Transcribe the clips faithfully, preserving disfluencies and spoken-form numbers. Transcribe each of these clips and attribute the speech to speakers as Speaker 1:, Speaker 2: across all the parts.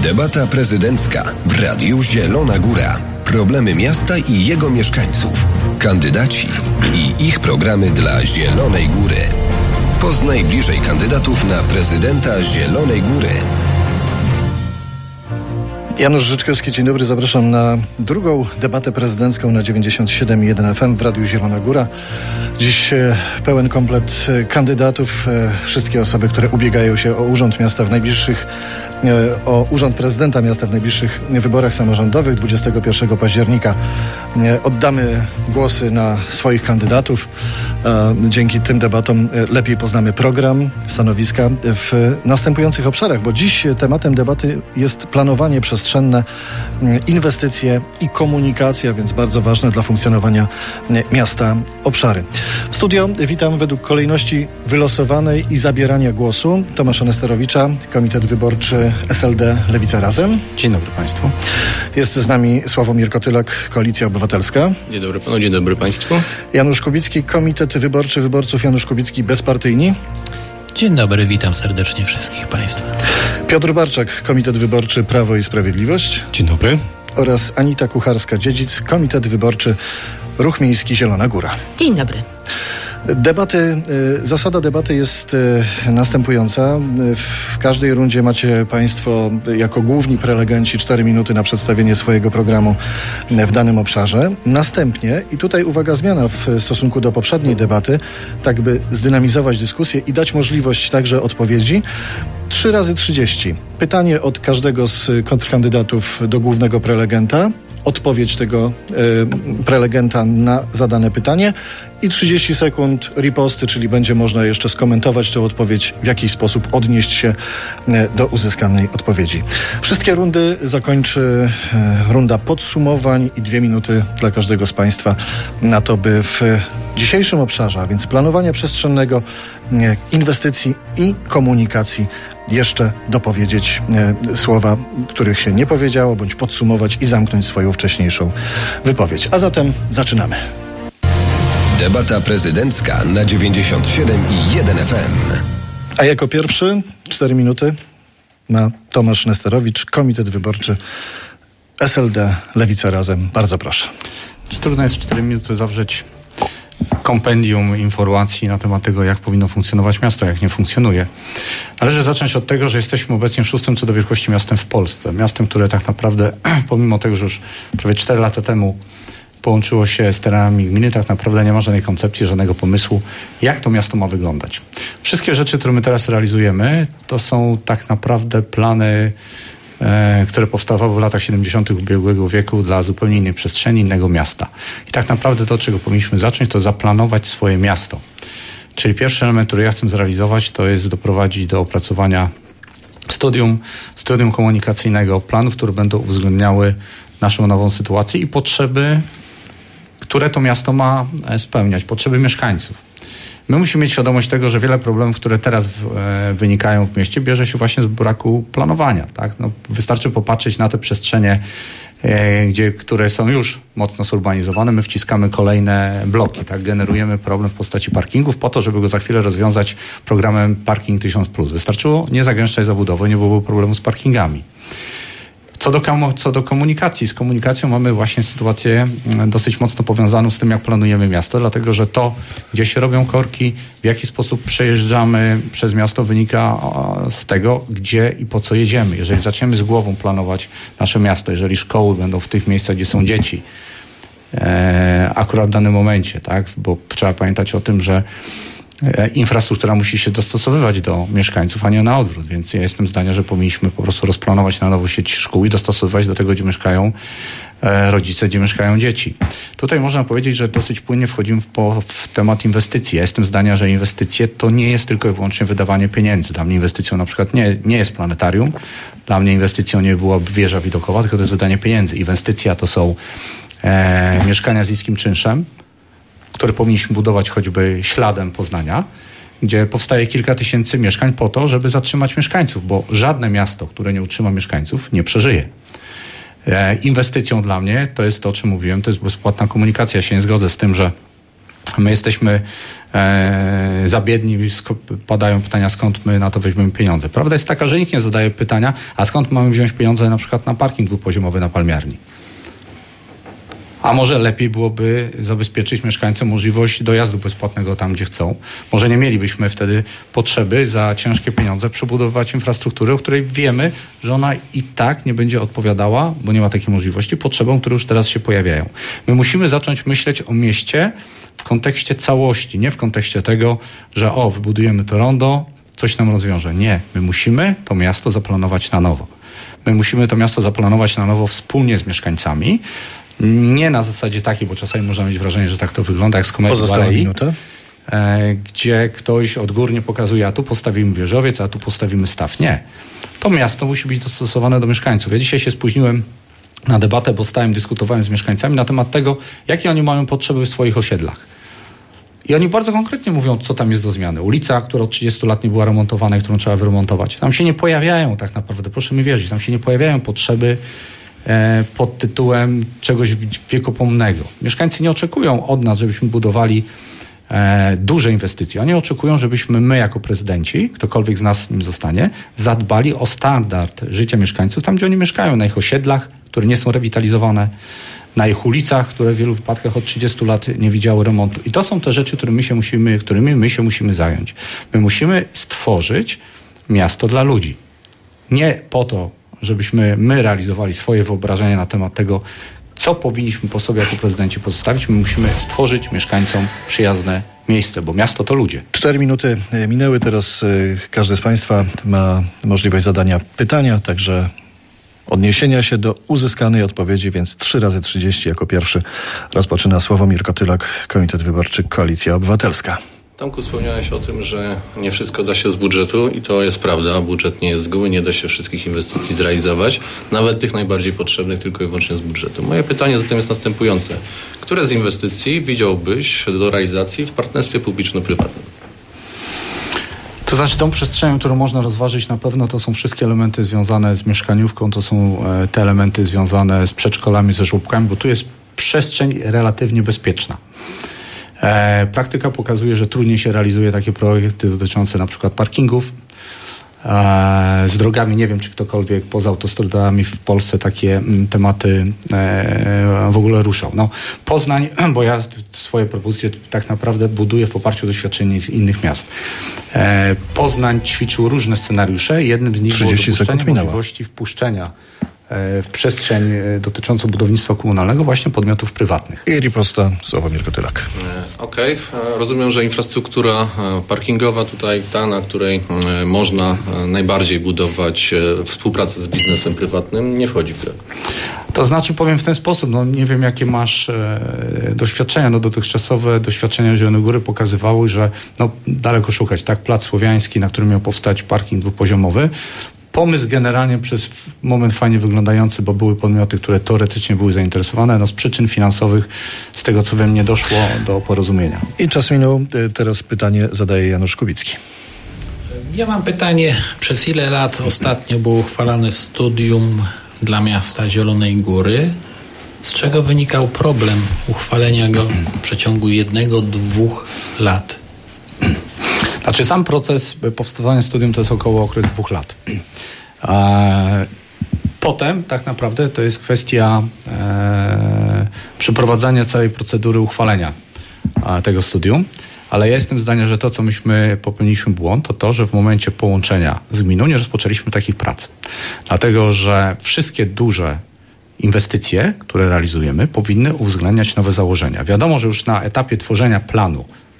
Speaker 1: Debata prezydencka w Radiu Zielona Góra. Problemy miasta i jego mieszkańców. Kandydaci i ich programy dla Zielonej Góry. Poznaj bliżej kandydatów na prezydenta Zielonej Góry.
Speaker 2: Janusz Życzkowski, dzień dobry. Zapraszam na drugą debatę prezydencką na dziewięćdziesiąt siedem i jeden F M w Radiu Zielona Góra. Dziś pełen komplet kandydatów, wszystkie osoby, które ubiegają się o urząd miasta w najbliższych, o urząd prezydenta miasta w najbliższych wyborach samorządowych dwudziestego pierwszego października. Oddamy głosy na swoich kandydatów. Dzięki tym debatom lepiej poznamy program, stanowiska w następujących obszarach, bo dziś tematem debaty jest planowanie przestrzenne, inwestycje i komunikacja, więc bardzo ważne dla funkcjonowania miasta obszary. W studio witam według kolejności wylosowanej i zabierania głosu Tomasza Nesterowicza, Komitet Wyborczy S L D Lewica Razem.
Speaker 3: Dzień dobry Państwu.
Speaker 2: Jest z nami Sławomir Kotylak, Koalicja Obywatelska.
Speaker 4: Dzień dobry Panu, dzień dobry Państwu.
Speaker 2: Janusz Kubicki, Komitet Wyborczy Wyborców Janusz Kubicki, Bezpartyjni.
Speaker 5: Dzień dobry, witam serdecznie wszystkich Państwa.
Speaker 2: Piotr Barczak, Komitet Wyborczy Prawo i Sprawiedliwość.
Speaker 6: Dzień dobry.
Speaker 2: Oraz Anita Kucharska-Dziedzic, Komitet Wyborczy Ruch Miejski Zielona Góra.
Speaker 7: Dzień dobry.
Speaker 2: Debaty, zasada debaty jest następująca. W każdej rundzie macie Państwo jako główni prelegenci cztery minuty na przedstawienie swojego programu w danym obszarze. Następnie, i tutaj uwaga, zmiana w stosunku do poprzedniej debaty, tak by zdynamizować dyskusję i dać możliwość także odpowiedzi, trzy razy trzydzieści. Pytanie od każdego z kontrkandydatów do głównego prelegenta, odpowiedź tego y, prelegenta na zadane pytanie i trzydzieści sekund riposty, czyli będzie można jeszcze skomentować tę odpowiedź, w jakiś sposób odnieść się y, do uzyskanej odpowiedzi. Wszystkie rundy zakończy y, runda podsumowań i dwie minuty dla każdego z Państwa na to, by w dzisiejszym obszarze, a więc planowania przestrzennego, y, inwestycji i komunikacji, jeszcze dopowiedzieć e, słowa, których się nie powiedziało, bądź podsumować i zamknąć swoją wcześniejszą wypowiedź. A zatem zaczynamy.
Speaker 1: Debata prezydencka na dziewięćdziesiąt siedem i jeden F M.
Speaker 2: A jako pierwszy cztery minuty ma Tomasz Nesterowicz, Komitet Wyborczy S L D Lewica Razem. Bardzo proszę.
Speaker 3: Czy trudno jest w cztery minuty zawrzeć kompendium informacji na temat tego, jak powinno funkcjonować miasto, jak nie funkcjonuje. Należy zacząć od tego, że jesteśmy obecnie szóstym co do wielkości miastem w Polsce. Miastem, które tak naprawdę, pomimo tego, że już prawie cztery lata temu połączyło się z terenami gminy, tak naprawdę nie ma żadnej koncepcji, żadnego pomysłu, jak to miasto ma wyglądać. Wszystkie rzeczy, które my teraz realizujemy, to są tak naprawdę plany, e, które powstawały w latach siedemdziesiątych ubiegłego wieku dla zupełnie innej przestrzeni, innego miasta. I tak naprawdę to, od czego powinniśmy zacząć, to zaplanować swoje miasto. Czyli pierwszy element, który ja chcę zrealizować, to jest doprowadzić do opracowania studium, studium komunikacyjnego, planów, które będą uwzględniały naszą nową sytuację i potrzeby, które to miasto ma spełniać, potrzeby mieszkańców. My musimy mieć świadomość tego, że wiele problemów, które teraz w, e, wynikają w mieście, bierze się właśnie z braku planowania. Tak? No, wystarczy popatrzeć na te przestrzenie, e, gdzie, które są już mocno zurbanizowane. My wciskamy kolejne bloki, tak? Generujemy problem w postaci parkingów po to, żeby go za chwilę rozwiązać programem Parking tysiąc plus. Wystarczyło nie zagęszczać zabudowy, nie byłoby problemu z parkingami. Co do, co do komunikacji. Z komunikacją mamy właśnie sytuację dosyć mocno powiązaną z tym, jak planujemy miasto, dlatego że to, gdzie się robią korki, w jaki sposób przejeżdżamy przez miasto, wynika z tego, gdzie i po co jedziemy. Jeżeli zaczniemy z głową planować nasze miasto, jeżeli szkoły będą w tych miejscach, gdzie są dzieci, e, akurat w danym momencie, tak, bo trzeba pamiętać o tym, że infrastruktura musi się dostosowywać do mieszkańców, a nie na odwrót. Więc ja jestem zdania, że powinniśmy po prostu rozplanować na nowo sieć szkół i dostosowywać do tego, gdzie mieszkają e, rodzice, gdzie mieszkają dzieci. Tutaj można powiedzieć, że dosyć płynnie wchodzimy w, po, w temat inwestycji. Ja jestem zdania, że inwestycje to nie jest tylko i wyłącznie wydawanie pieniędzy. Dla mnie inwestycją na przykład nie, nie jest planetarium. Dla mnie inwestycją nie byłaby wieża widokowa, tylko to jest wydanie pieniędzy. Inwestycja to są e, mieszkania z niskim czynszem, które powinniśmy budować choćby śladem Poznania, gdzie powstaje kilka tysięcy mieszkań po to, żeby zatrzymać mieszkańców, bo żadne miasto, które nie utrzyma mieszkańców, nie przeżyje. E, inwestycją dla mnie to jest to, o czym mówiłem, to jest bezpłatna komunikacja. Ja się nie zgodzę z tym, że My jesteśmy e, za biedni, padają pytania, skąd my na to weźmiemy pieniądze. Prawda jest taka, że nikt nie zadaje pytania, a skąd mamy wziąć pieniądze na przykład na parking dwupoziomowy na Palmiarni. A może lepiej byłoby zabezpieczyć mieszkańcom możliwość dojazdu bezpłatnego tam, gdzie chcą. Może nie mielibyśmy wtedy potrzeby za ciężkie pieniądze przebudowywać infrastruktury, o której wiemy, że ona i tak nie będzie odpowiadała, bo nie ma takiej możliwości, potrzebom, które już teraz się pojawiają. My musimy zacząć myśleć o mieście w kontekście całości, nie w kontekście tego, że o, wybudujemy to rondo, coś nam rozwiąże. Nie, my musimy to miasto zaplanować na nowo. My musimy to miasto zaplanować na nowo wspólnie z mieszkańcami. Nie na zasadzie takiej, bo czasami można mieć wrażenie, że tak to wygląda jak z komedii Walei, e, gdzie ktoś odgórnie pokazuje, a tu postawimy wieżowiec, a tu postawimy staw. Nie. To miasto musi być dostosowane do mieszkańców. Ja dzisiaj się spóźniłem na debatę, bo stałem, dyskutowałem z mieszkańcami na temat tego, jakie oni mają potrzeby w swoich osiedlach. I oni bardzo konkretnie mówią, co tam jest do zmiany. Ulica, która od trzydziestu lat nie była remontowana i którą trzeba wyremontować. Tam się nie pojawiają tak naprawdę, proszę mi wierzyć, tam się nie pojawiają potrzeby pod tytułem czegoś wiekopomnego. Mieszkańcy nie oczekują od nas, żebyśmy budowali e, duże inwestycje. Oni oczekują, żebyśmy my jako prezydenci, ktokolwiek z nas nim zostanie, zadbali o standard życia mieszkańców tam, gdzie oni mieszkają, na ich osiedlach, które nie są rewitalizowane, na ich ulicach, które w wielu wypadkach od trzydziestu lat nie widziały remontu. I to są te rzeczy, którymi, się musimy, którymi my się musimy zająć. My musimy stworzyć miasto dla ludzi. Nie po to, żebyśmy my realizowali swoje wyobrażenia na temat tego, co powinniśmy po sobie jako prezydenci pozostawić. My musimy stworzyć mieszkańcom przyjazne miejsce, bo miasto to ludzie.
Speaker 2: Cztery minuty minęły, teraz każdy z Państwa ma możliwość zadania pytania, także odniesienia się do uzyskanej odpowiedzi, więc trzy razy trzydzieści jako pierwszy rozpoczyna Sławomir Kotylak, Komitet Wyborczy Koalicja Obywatelska.
Speaker 4: Tomku, wspomniałeś o tym, że nie wszystko da się z budżetu i to jest prawda. Budżet nie jest z góry, nie da się wszystkich inwestycji zrealizować, nawet tych najbardziej potrzebnych tylko i wyłącznie z budżetu. Moje pytanie zatem jest następujące. Które z inwestycji widziałbyś do realizacji w partnerstwie publiczno-prywatnym?
Speaker 3: To znaczy tą przestrzenią, którą można rozważyć na pewno to są wszystkie elementy związane z mieszkaniówką, to są te elementy związane z przedszkolami, ze żłobkami, bo tu jest przestrzeń relatywnie bezpieczna. E, praktyka pokazuje, że trudniej się realizuje takie projekty dotyczące na przykład parkingów. E, z drogami, nie wiem, czy ktokolwiek poza autostradami w Polsce takie m, tematy e, w ogóle ruszał. No, Poznań, bo ja swoje propozycje tak naprawdę buduję w oparciu o doświadczenie innych miast. E, Poznań ćwiczył różne scenariusze. Jednym z nich było dopuszczenie możliwości wpuszczenia w przestrzeń dotyczącą budownictwa komunalnego właśnie podmiotów prywatnych.
Speaker 2: I riposta Sławomir Kotylak.
Speaker 4: Okej. Okay. Rozumiem, że infrastruktura parkingowa tutaj, ta, na której można najbardziej budować współpracę z biznesem prywatnym, nie wchodzi w grę.
Speaker 3: To znaczy, powiem w ten sposób, no nie wiem, jakie masz e, doświadczenia, no dotychczasowe doświadczenia Zielonej Góry pokazywały, że no daleko szukać, tak, Plac Słowiański, na którym miał powstać parking dwupoziomowy. Pomysł generalnie przez moment fajnie wyglądający, bo były podmioty, które teoretycznie były zainteresowane, no z przyczyn finansowych, z tego co wiem, nie doszło do porozumienia.
Speaker 2: I czas minął. Teraz pytanie zadaje Janusz Kubicki.
Speaker 5: Ja mam pytanie, przez ile lat ostatnio było uchwalane studium dla miasta Zielonej Góry, z czego wynikał problem uchwalenia go w przeciągu jednego, dwóch lat?
Speaker 3: Znaczy sam proces powstawania studium to jest około okres dwóch lat. E, potem tak naprawdę to jest kwestia e, przeprowadzania całej procedury uchwalenia e, tego studium, ale ja jestem zdania, że to, co myśmy popełniliśmy błąd, to to, że w momencie połączenia z gminą nie rozpoczęliśmy takich prac. Dlatego, że wszystkie duże inwestycje, które realizujemy, powinny uwzględniać nowe założenia. Wiadomo, że już na etapie tworzenia planu,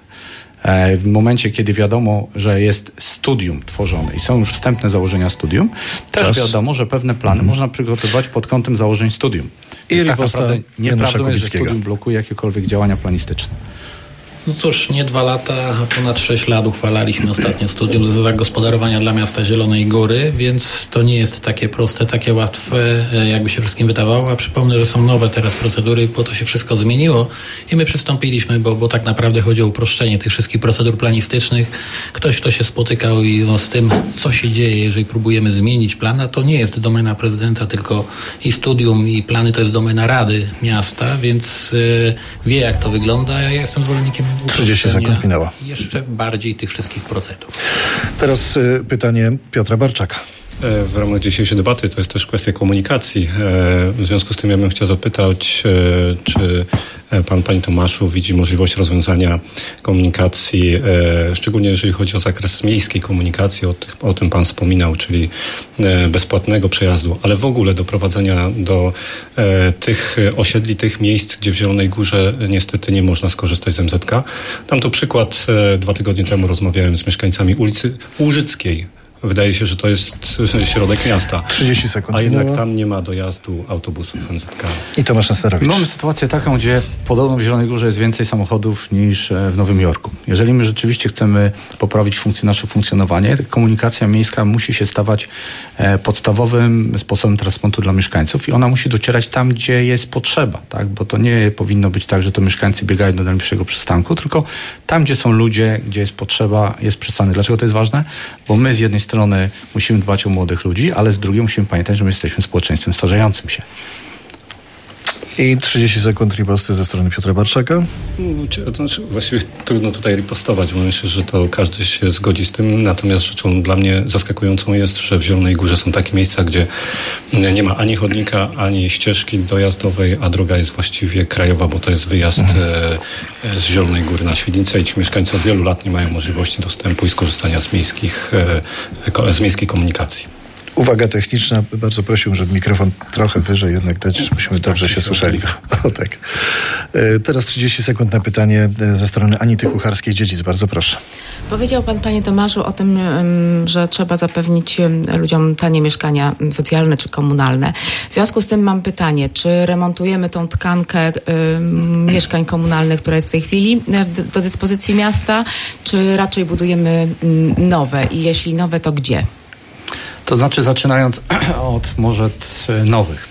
Speaker 3: w momencie, kiedy wiadomo, że jest studium tworzone i są już wstępne założenia studium, też Czas. wiadomo, że pewne plany mm. można przygotować pod kątem założeń studium. I Więc tak naprawdę nieprawdą jest, że studium blokuje jakiekolwiek działania planistyczne.
Speaker 5: No cóż, nie dwa lata, a ponad sześć lat uchwalaliśmy ostatnio studium zagospodarowania dla miasta Zielonej Góry, więc to nie jest takie proste, takie łatwe, jakby się wszystkim wydawało, a przypomnę, że są nowe teraz procedury, bo to się wszystko zmieniło i my przystąpiliśmy, bo, bo tak naprawdę chodzi o uproszczenie tych wszystkich procedur planistycznych. Ktoś, kto się spotykał i no, z tym, co się dzieje, jeżeli próbujemy zmienić plana, to nie jest domena prezydenta, tylko i studium, i plany to jest domena Rady Miasta, więc yy, wie, jak to wygląda. Ja jestem zwolennikiem
Speaker 2: trzydzieści sekund minęło.
Speaker 5: Jeszcze bardziej tych wszystkich procedur.
Speaker 2: Teraz y, pytanie Piotra Barczaka.
Speaker 6: W ramach dzisiejszej debaty to jest też kwestia komunikacji. W związku z tym ja bym chciał zapytać, czy pan, panie Tomaszu, widzi możliwość rozwiązania komunikacji, szczególnie jeżeli chodzi o zakres miejskiej komunikacji, o, o tym pan wspominał, czyli bezpłatnego przejazdu, ale w ogóle doprowadzenia do tych osiedli, tych miejsc, gdzie w Zielonej Górze niestety nie można skorzystać z em zet ka. Dam tu przykład. Dwa tygodnie temu rozmawiałem z mieszkańcami ulicy Łużyckiej. Wydaje się, że to jest środek miasta.
Speaker 2: trzydzieści sekund.
Speaker 6: A jednak tam nie ma dojazdu autobusów em zet ka.
Speaker 2: I Tomasz Nesterowicz.
Speaker 3: Mamy sytuację taką, gdzie podobno w Zielonej Górze jest więcej samochodów niż w Nowym Jorku. Jeżeli my rzeczywiście chcemy poprawić funkcję, nasze funkcjonowanie, komunikacja miejska musi się stawać podstawowym sposobem transportu dla mieszkańców i ona musi docierać tam, gdzie jest potrzeba, tak? Bo to nie powinno być tak, że to mieszkańcy biegają do najbliższego przystanku, tylko tam, gdzie są ludzie, gdzie jest potrzeba, jest przystanek. Dlaczego to jest ważne? Bo my z jednej strony musimy dbać o młodych ludzi, ale z drugiej musimy pamiętać, że my jesteśmy społeczeństwem starzejącym się.
Speaker 2: I trzydzieści sekund riposty ze strony Piotra Barczaka.
Speaker 6: To znaczy, właściwie trudno tutaj ripostować, bo myślę, że to każdy się zgodzi z tym. Natomiast rzeczą dla mnie zaskakującą jest, że w Zielonej Górze są takie miejsca, gdzie nie ma ani chodnika, ani ścieżki dojazdowej, a droga jest właściwie krajowa, bo to jest wyjazd mhm. z Zielonej Góry na Świdnicę i ci mieszkańcy od wielu lat nie mają możliwości dostępu i skorzystania z miejskich, z miejskiej komunikacji.
Speaker 2: Uwaga techniczna. Bardzo prosiłbym, żeby mikrofon trochę wyżej jednak dać, żebyśmy dobrze się słyszeli. O, tak. Teraz trzydzieści sekund na pytanie ze strony Anity Kucharskiej-Dziedzic. Bardzo proszę.
Speaker 7: Powiedział pan, panie Tomaszu, o tym, że trzeba zapewnić ludziom tanie mieszkania socjalne czy komunalne. W związku z tym mam pytanie, czy remontujemy tą tkankę y, mieszkań komunalnych, która jest w tej chwili do, do dyspozycji miasta, czy raczej budujemy nowe i jeśli nowe, to gdzie?
Speaker 3: To znaczy, zaczynając od może nowych.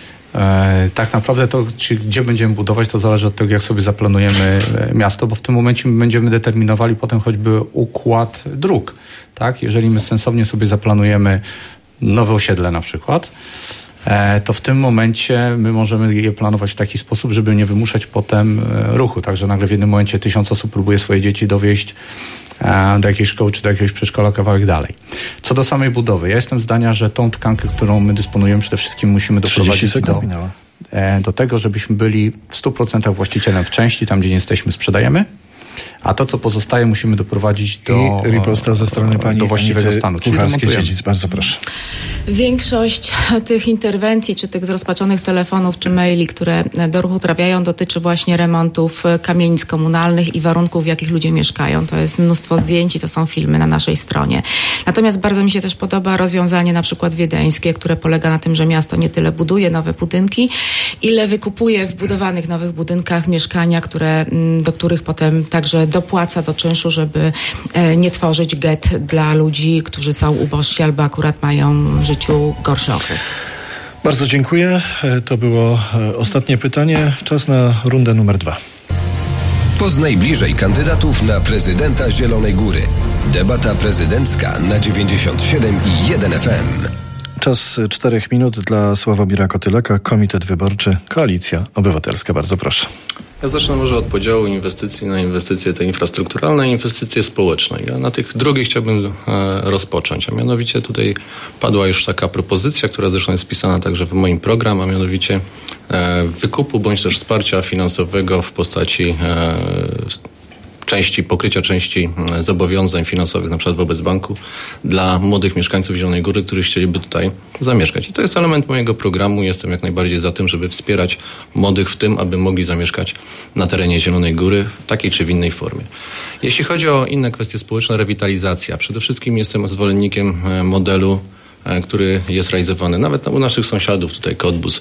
Speaker 3: E, tak naprawdę to, czy gdzie będziemy budować, to zależy od tego, jak sobie zaplanujemy miasto, bo w tym momencie my będziemy determinowali potem choćby układ dróg. Tak? Jeżeli my sensownie sobie zaplanujemy nowe osiedle na przykład, e, to w tym momencie my możemy je planować w taki sposób, żeby nie wymuszać potem ruchu. Także nagle w jednym momencie tysiąc osób próbuje swoje dzieci dowieźć do jakiejś szkoły czy do jakiegoś przedszkola kawałek dalej. Co do samej budowy, ja jestem zdania, że tą tkankę, którą my dysponujemy, przede wszystkim musimy doprowadzić do, do tego, żebyśmy byli w stu procentach właścicielem w części, tam gdzie nie jesteśmy, sprzedajemy, a to, co pozostaje, musimy doprowadzić do,
Speaker 2: I riposta ze strony pani
Speaker 3: do właściwego
Speaker 2: Anity
Speaker 3: stanu.
Speaker 2: Kucharskiej-Dziedzic. Bardzo proszę.
Speaker 7: Większość tych interwencji, czy tych zrozpaczonych telefonów, czy maili, które do ruchu trafiają, dotyczy właśnie remontów kamienic komunalnych i warunków, w jakich ludzie mieszkają. To jest mnóstwo zdjęć i to są filmy na naszej stronie. Natomiast bardzo mi się też podoba rozwiązanie na przykład wiedeńskie, które polega na tym, że miasto nie tyle buduje nowe budynki, ile wykupuje w budowanych nowych budynkach mieszkania, które, do których potem także dopłaca do czynszu, żeby nie tworzyć get dla ludzi, którzy są ubożsi albo akurat mają w życiu gorszy okres.
Speaker 2: Bardzo dziękuję. To było ostatnie pytanie. Czas na rundę numer dwa.
Speaker 1: Poznaj bliżej kandydatów na prezydenta Zielonej Góry. Debata prezydencka na dziewięćdziesiąt siedem i jeden F M.
Speaker 2: Czas czterech minut dla Sławomira Kotylaka, Komitet Wyborczy, Koalicja Obywatelska. Bardzo proszę.
Speaker 4: Ja zacznę może od podziału inwestycji na inwestycje te infrastrukturalne i inwestycje społeczne. Ja na tych drugich chciałbym e, rozpocząć, a mianowicie tutaj padła już taka propozycja, która zresztą jest wpisana także w moim programie, a mianowicie e, wykupu bądź też wsparcia finansowego w postaci e, części, pokrycia części zobowiązań finansowych, na przykład wobec banku, dla młodych mieszkańców Zielonej Góry, którzy chcieliby tutaj zamieszkać. I to jest element mojego programu. Jestem jak najbardziej za tym, żeby wspierać młodych w tym, aby mogli zamieszkać na terenie Zielonej Góry w takiej czy w innej formie. Jeśli chodzi o inne kwestie społeczne, rewitalizacja. Przede wszystkim jestem zwolennikiem modelu, który jest realizowany nawet u naszych sąsiadów, tutaj Cottbus,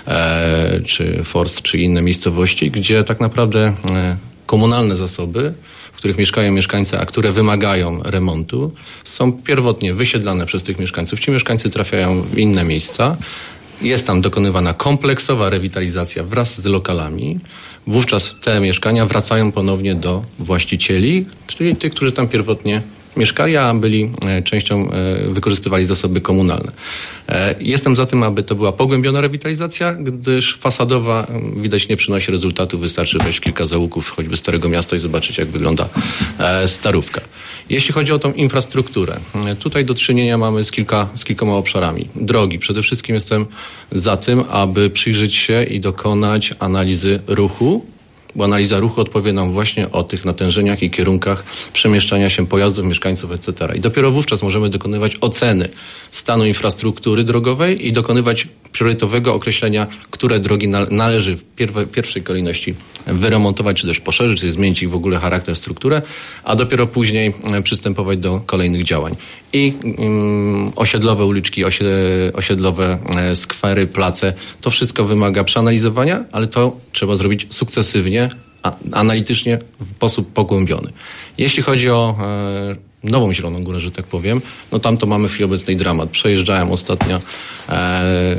Speaker 4: e, czy Forst, czy inne miejscowości, gdzie tak naprawdę e, komunalne zasoby, w których mieszkają mieszkańcy, a które wymagają remontu, są pierwotnie wysiedlane przez tych mieszkańców. Ci mieszkańcy trafiają w inne miejsca. Jest tam dokonywana kompleksowa rewitalizacja wraz z lokalami. Wówczas te mieszkania wracają ponownie do właścicieli, czyli tych, którzy tam pierwotnie mieszkali, a byli częścią, wykorzystywali zasoby komunalne. Jestem za tym, aby to była pogłębiona rewitalizacja, gdyż fasadowa widać nie przynosi rezultatu. Wystarczy wejść kilka załuków choćby Starego Miasta i zobaczyć, jak wygląda Starówka. Jeśli chodzi o tą infrastrukturę, tutaj do czynienia mamy z, kilka, z kilkoma obszarami. Drogi. Przede wszystkim jestem za tym, aby przyjrzeć się i dokonać analizy ruchu, bo analiza ruchu odpowie nam właśnie o tych natężeniach i kierunkach przemieszczania się pojazdów, mieszkańców, et cetera. I dopiero wówczas możemy dokonywać oceny stanu infrastruktury drogowej i dokonywać priorytetowego określenia, które drogi należy w pierw- pierwszej kolejności wyremontować, czy też poszerzyć, czy zmienić ich w ogóle charakter, strukturę, a dopiero później przystępować do kolejnych działań. I um, osiedlowe uliczki, osiedlowe skwery, place, to wszystko wymaga przeanalizowania, ale to trzeba zrobić sukcesywnie, a, analitycznie, w sposób pogłębiony. Jeśli chodzi o e, Nową Zieloną Górę, że tak powiem, no tam to mamy w chwili obecnej dramat. Przejeżdżałem ostatnio e,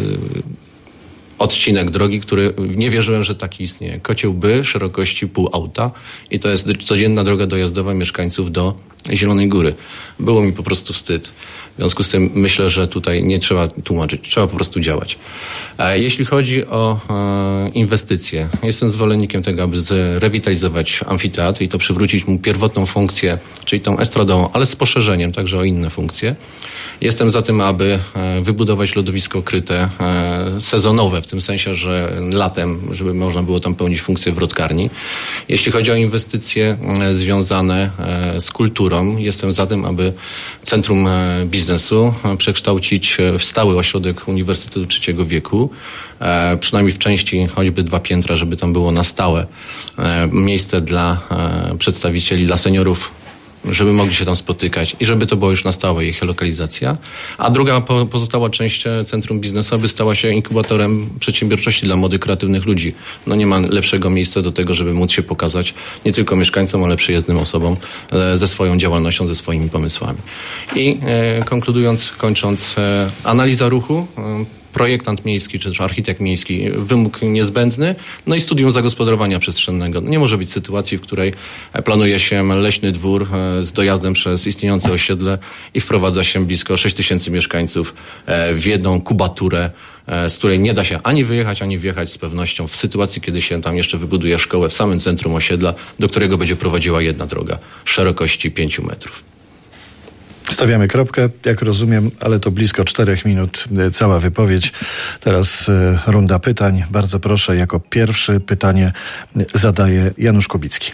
Speaker 4: odcinek drogi, który nie wierzyłem, że taki istnieje. Kocieł By, szerokości pół auta i to jest codzienna droga dojazdowa mieszkańców do Zielonej Góry. Było mi po prostu wstyd. W związku z tym myślę, że tutaj nie trzeba tłumaczyć, trzeba po prostu działać. Jeśli chodzi o inwestycje, jestem zwolennikiem tego, aby zrewitalizować amfiteatr i to przywrócić mu pierwotną funkcję, czyli tą estradową, ale z poszerzeniem także o inne funkcje. Jestem za tym, aby wybudować lodowisko kryte sezonowe, w tym sensie, że latem, żeby można było tam pełnić funkcję wrotkarni. Jeśli chodzi o inwestycje związane z kulturą, jestem za tym, aby Centrum Biznesu przekształcić w stały ośrodek Uniwersytetu Trzeciego Wieku, przynajmniej w części choćby dwa piętra, żeby tam było na stałe miejsce dla przedstawicieli, dla seniorów, żeby mogli się tam spotykać i żeby to było już na stałe ich lokalizacja. A druga pozostała część Centrum Biznesowe stała się inkubatorem przedsiębiorczości dla młodych, kreatywnych ludzi. No nie ma lepszego miejsca do tego, żeby móc się pokazać nie tylko mieszkańcom, ale przyjezdnym osobom ze swoją działalnością, ze swoimi pomysłami. I e, konkludując, kończąc, e, analiza ruchu, e, projektant miejski czy też architekt miejski, wymóg niezbędny, no i studium zagospodarowania przestrzennego. Nie może być sytuacji, w której planuje się leśny dwór z dojazdem przez istniejące osiedle i wprowadza się blisko sześć tysięcy mieszkańców w jedną kubaturę, z której nie da się ani wyjechać, ani wjechać z pewnością w sytuacji, kiedy się tam jeszcze wybuduje szkołę w samym centrum osiedla, do którego będzie prowadziła jedna droga szerokości pięciu metrów.
Speaker 2: Stawiamy kropkę, jak rozumiem, ale to blisko czterech minut cała wypowiedź. Teraz runda pytań. Bardzo proszę, jako pierwszy pytanie zadaje Janusz Kubicki.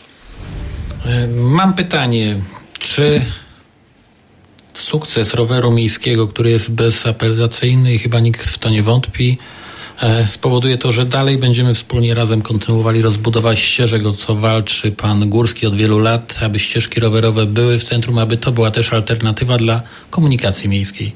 Speaker 5: Mam pytanie, czy sukces roweru miejskiego, który jest bezapelacyjny i chyba nikt w to nie wątpi, spowoduje to, że dalej będziemy wspólnie razem kontynuowali rozbudowę ścieżek, o co walczy pan Górski od wielu lat, aby ścieżki rowerowe były w centrum, aby to była też alternatywa dla komunikacji miejskiej.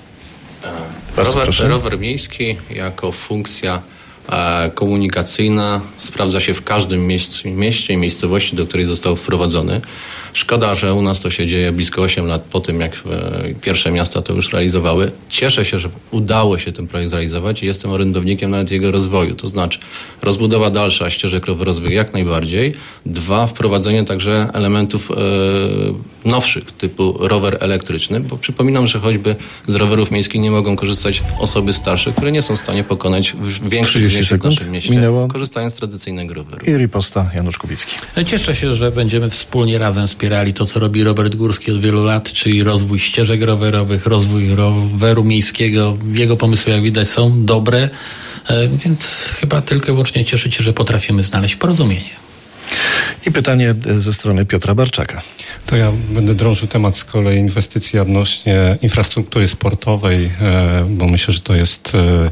Speaker 4: Rower, rower miejski jako funkcja e, komunikacyjna sprawdza się w każdym mieście, mieście i miejscowości, do której został wprowadzony. Szkoda, że u nas to się dzieje blisko osiem lat po tym, jak e, pierwsze miasta to już realizowały. Cieszę się, że udało się ten projekt zrealizować i jestem orędownikiem nawet jego rozwoju. To znaczy rozbudowa dalsza ścieżek rowerowych jak najbardziej. Dwa, wprowadzenie także elementów e, nowszych, typu rower elektryczny, bo przypominam, że choćby z rowerów miejskich nie mogą korzystać osoby starsze, które nie są w stanie pokonać większych miejsc w naszym mieście, minęło. Korzystając z tradycyjnego roweru.
Speaker 2: I riposta Janusz Kubicki.
Speaker 5: Cieszę się, że będziemy wspólnie razem wspierali to, co robi Robert Górski od wielu lat, czyli rozwój ścieżek rowerowych, rozwój roweru miejskiego. Jego pomysły, jak widać, są dobre, więc chyba tylko i wyłącznie cieszyć się, że potrafimy znaleźć porozumienie.
Speaker 2: I pytanie ze strony Piotra Barczaka.
Speaker 6: To ja będę drążył temat z kolei inwestycji odnośnie infrastruktury sportowej, bo myślę, że to jest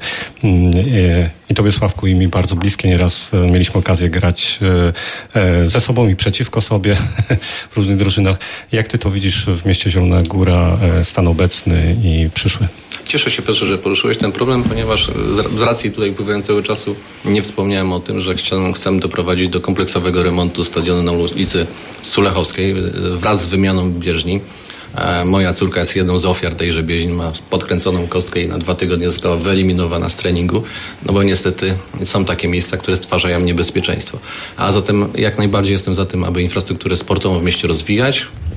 Speaker 6: i Tobie, Sławku, i mi bardzo bliskie. Nieraz mieliśmy okazję grać ze sobą i przeciwko sobie w różnych drużynach. Jak Ty to widzisz w mieście Zielona Góra, stan obecny i przyszły?
Speaker 4: Cieszę się, Piotrze, że poruszyłeś ten problem, ponieważ z racji tutaj upływającego czasu nie wspomniałem o tym, że chcę, chcę doprowadzić do kompleksowego remontu stadionu na ulicy Sulechowskiej wraz z wymianą bieżni. Moja córka jest jedną z ofiar tejże bieżni, ma podkręconą kostkę i na dwa tygodnie została wyeliminowana z treningu, no bo niestety są takie miejsca, które stwarzają niebezpieczeństwo. A zatem jak najbardziej jestem za tym, aby infrastrukturę sportową w mieście rozwijać,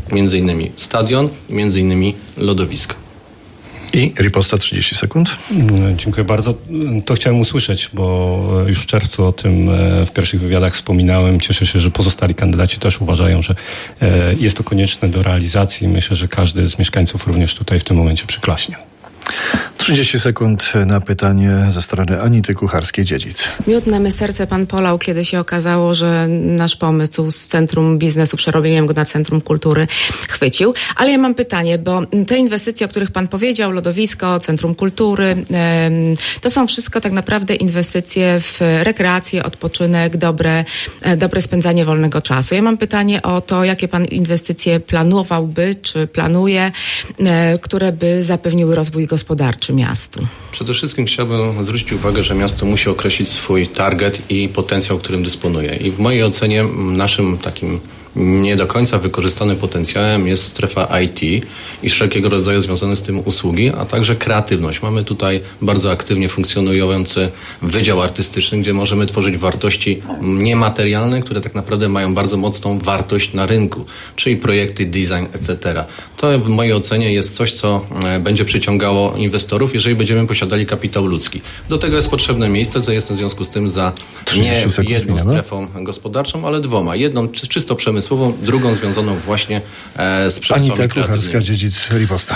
Speaker 4: między innymi stadion i między innymi lodowisko.
Speaker 2: I riposta trzydzieści sekund.
Speaker 6: Dziękuję bardzo. To chciałem usłyszeć, bo już w czerwcu o tym w pierwszych wywiadach wspominałem. Cieszę się, że pozostali kandydaci też uważają, że jest to konieczne do realizacji. Myślę, że każdy z mieszkańców również tutaj w tym momencie przyklaśnie.
Speaker 2: trzydzieści sekund na pytanie ze strony Anity Kucharskiej-Dziedzic.
Speaker 7: Miód na me serce pan polał, kiedy się okazało, że nasz pomysł z Centrum Biznesu, przerobieniem go na Centrum Kultury chwycił. Ale ja mam pytanie, bo te inwestycje, o których pan powiedział, lodowisko, Centrum Kultury, to są wszystko tak naprawdę inwestycje w rekreację, odpoczynek, dobre, dobre spędzanie wolnego czasu. Ja mam pytanie o to, jakie pan inwestycje planowałby, czy planuje, które by zapewniły rozwój gospodarczy miastu.
Speaker 4: Przede wszystkim chciałbym zwrócić uwagę, że miasto musi określić swój target i potencjał, którym dysponuje. I w mojej ocenie naszym takim nie do końca wykorzystanym potencjałem jest strefa I T i wszelkiego rodzaju związane z tym usługi, a także kreatywność. Mamy tutaj bardzo aktywnie funkcjonujący wydział artystyczny, gdzie możemy tworzyć wartości niematerialne, które tak naprawdę mają bardzo mocną wartość na rynku, czyli projekty, design, et cetera. To w mojej ocenie jest coś, co będzie przyciągało inwestorów, jeżeli będziemy posiadali kapitał ludzki. Do tego jest potrzebne miejsce, co jestem w związku z tym za nie jedną strefą gospodarczą, ale dwoma. Jedną czysto przemysłową, drugą związaną właśnie e, z przemysłami
Speaker 2: Anita Kucharska-Dziedzic, riposta.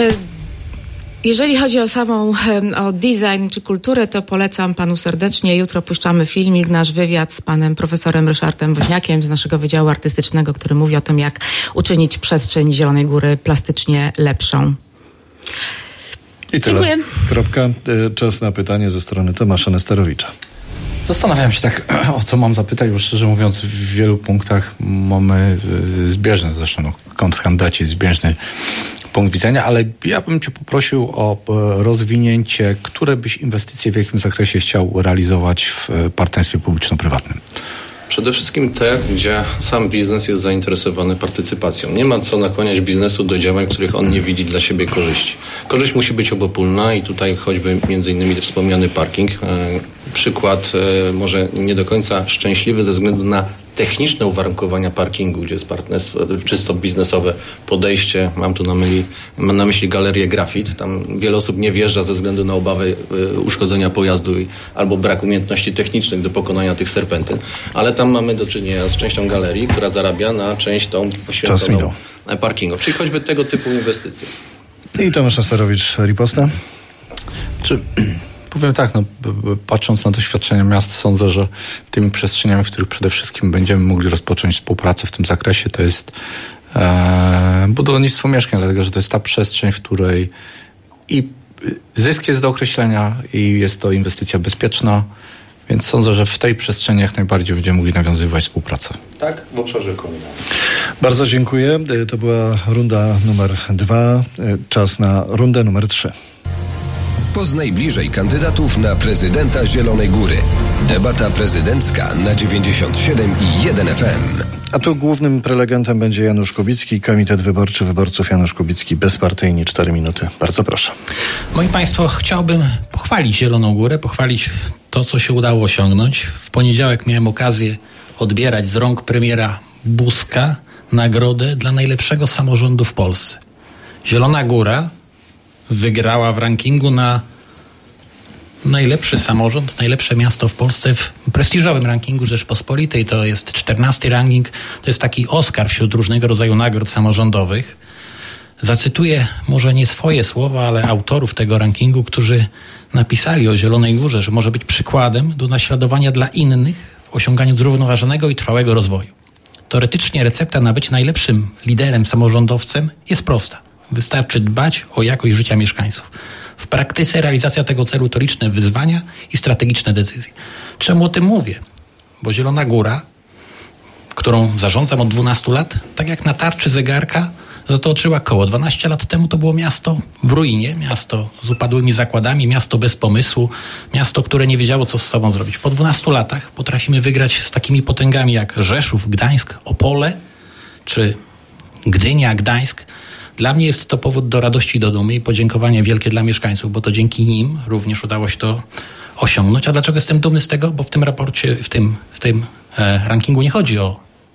Speaker 7: Jeżeli chodzi o samą o design czy kulturę, to polecam panu serdecznie. Jutro puszczamy filmik, nasz wywiad z panem profesorem Ryszardem Woźniakiem z naszego Wydziału Artystycznego, który mówi o tym, jak uczynić przestrzeń Zielonej Góry plastycznie lepszą.
Speaker 2: I tyle. Dziękuję. Kropka. Czas na pytanie ze strony Tomasza Nesterowicza.
Speaker 3: Zastanawiam się tak, o co mam zapytać, bo szczerze mówiąc w wielu punktach mamy zbieżne, zresztą no, kontrkandydaci zbieżny punkt widzenia, ale ja bym cię poprosił o rozwinięcie, które byś inwestycje w jakim zakresie chciał realizować w partnerstwie publiczno-prywatnym.
Speaker 4: Przede wszystkim te, gdzie sam biznes jest zainteresowany partycypacją. Nie ma co nakłaniać biznesu do działań, których on nie widzi dla siebie korzyści. Korzyść musi być obopólna i tutaj choćby między innymi wspomniany parking. Przykład może nie do końca szczęśliwy ze względu na techniczne uwarunkowania parkingu, gdzie jest partnerstwo czysto biznesowe podejście. Mam tu na myśli, mam na myśli galerię Grafit. Tam wiele osób nie wjeżdża ze względu na obawy y, uszkodzenia pojazdu i, albo brak umiejętności technicznych do pokonania tych serpentyn. Ale tam mamy do czynienia z częścią galerii, która zarabia na część tą poświęconą parkingu. Czyli choćby tego typu inwestycje.
Speaker 2: I Tomasz Nesterowicz, riposta.
Speaker 3: Czy... Powiem tak, no, patrząc na doświadczenia miast, sądzę, że tymi przestrzeniami, w których przede wszystkim będziemy mogli rozpocząć współpracę w tym zakresie, to jest e, budownictwo mieszkań, dlatego że to jest ta przestrzeń, w której i zysk jest do określenia i jest to inwestycja bezpieczna, więc sądzę, że w tej przestrzeni jak najbardziej będziemy mogli nawiązywać współpracę.
Speaker 4: Tak, w obszarze komunalnym.
Speaker 2: Bardzo dziękuję. To była runda numer dwa. Czas na rundę numer trzy.
Speaker 1: Poznaj bliżej kandydatów na prezydenta Zielonej Góry. Debata prezydencka na dziewięćdziesiąt siedem i jeden F M.
Speaker 2: A tu głównym prelegentem będzie Janusz Kubicki, Komitet Wyborczy Wyborców Janusz Kubicki, bezpartyjni, cztery minuty. Bardzo proszę.
Speaker 5: Moi Państwo, chciałbym pochwalić Zieloną Górę, pochwalić to, co się udało osiągnąć. W poniedziałek miałem okazję odbierać z rąk premiera Buzka nagrodę dla najlepszego samorządu w Polsce. Zielona Góra wygrała w rankingu na najlepszy samorząd, najlepsze miasto w Polsce w prestiżowym rankingu Rzeczpospolitej. To jest czternasty ranking. To jest taki Oscar wśród różnego rodzaju nagród samorządowych. Zacytuję może nie swoje słowa, ale autorów tego rankingu, którzy napisali o Zielonej Górze, że może być przykładem do naśladowania dla innych w osiąganiu zrównoważonego i trwałego rozwoju. Teoretycznie recepta na być najlepszym liderem, samorządowcem jest prosta. Wystarczy dbać o jakość życia mieszkańców. W praktyce realizacja tego celu to liczne wyzwania i strategiczne decyzje. Czemu o tym mówię? Bo Zielona Góra, którą zarządzam od dwunastu lat, tak jak na tarczy zegarka, zatoczyła koło. dwanaście lat temu to było miasto w ruinie, miasto z upadłymi zakładami, miasto bez pomysłu, miasto, które nie wiedziało, co z sobą zrobić. Po dwunastu latach potrafimy wygrać z takimi potęgami jak Rzeszów, Gdańsk, Opole czy Gdynia, Gdańsk. Dla mnie jest to powód do radości, do dumy i podziękowania wielkie dla mieszkańców, bo to dzięki nim również udało się to osiągnąć. A dlaczego jestem dumny z tego? Bo w tym raporcie, w tym, w tym e, rankingu nie chodzi o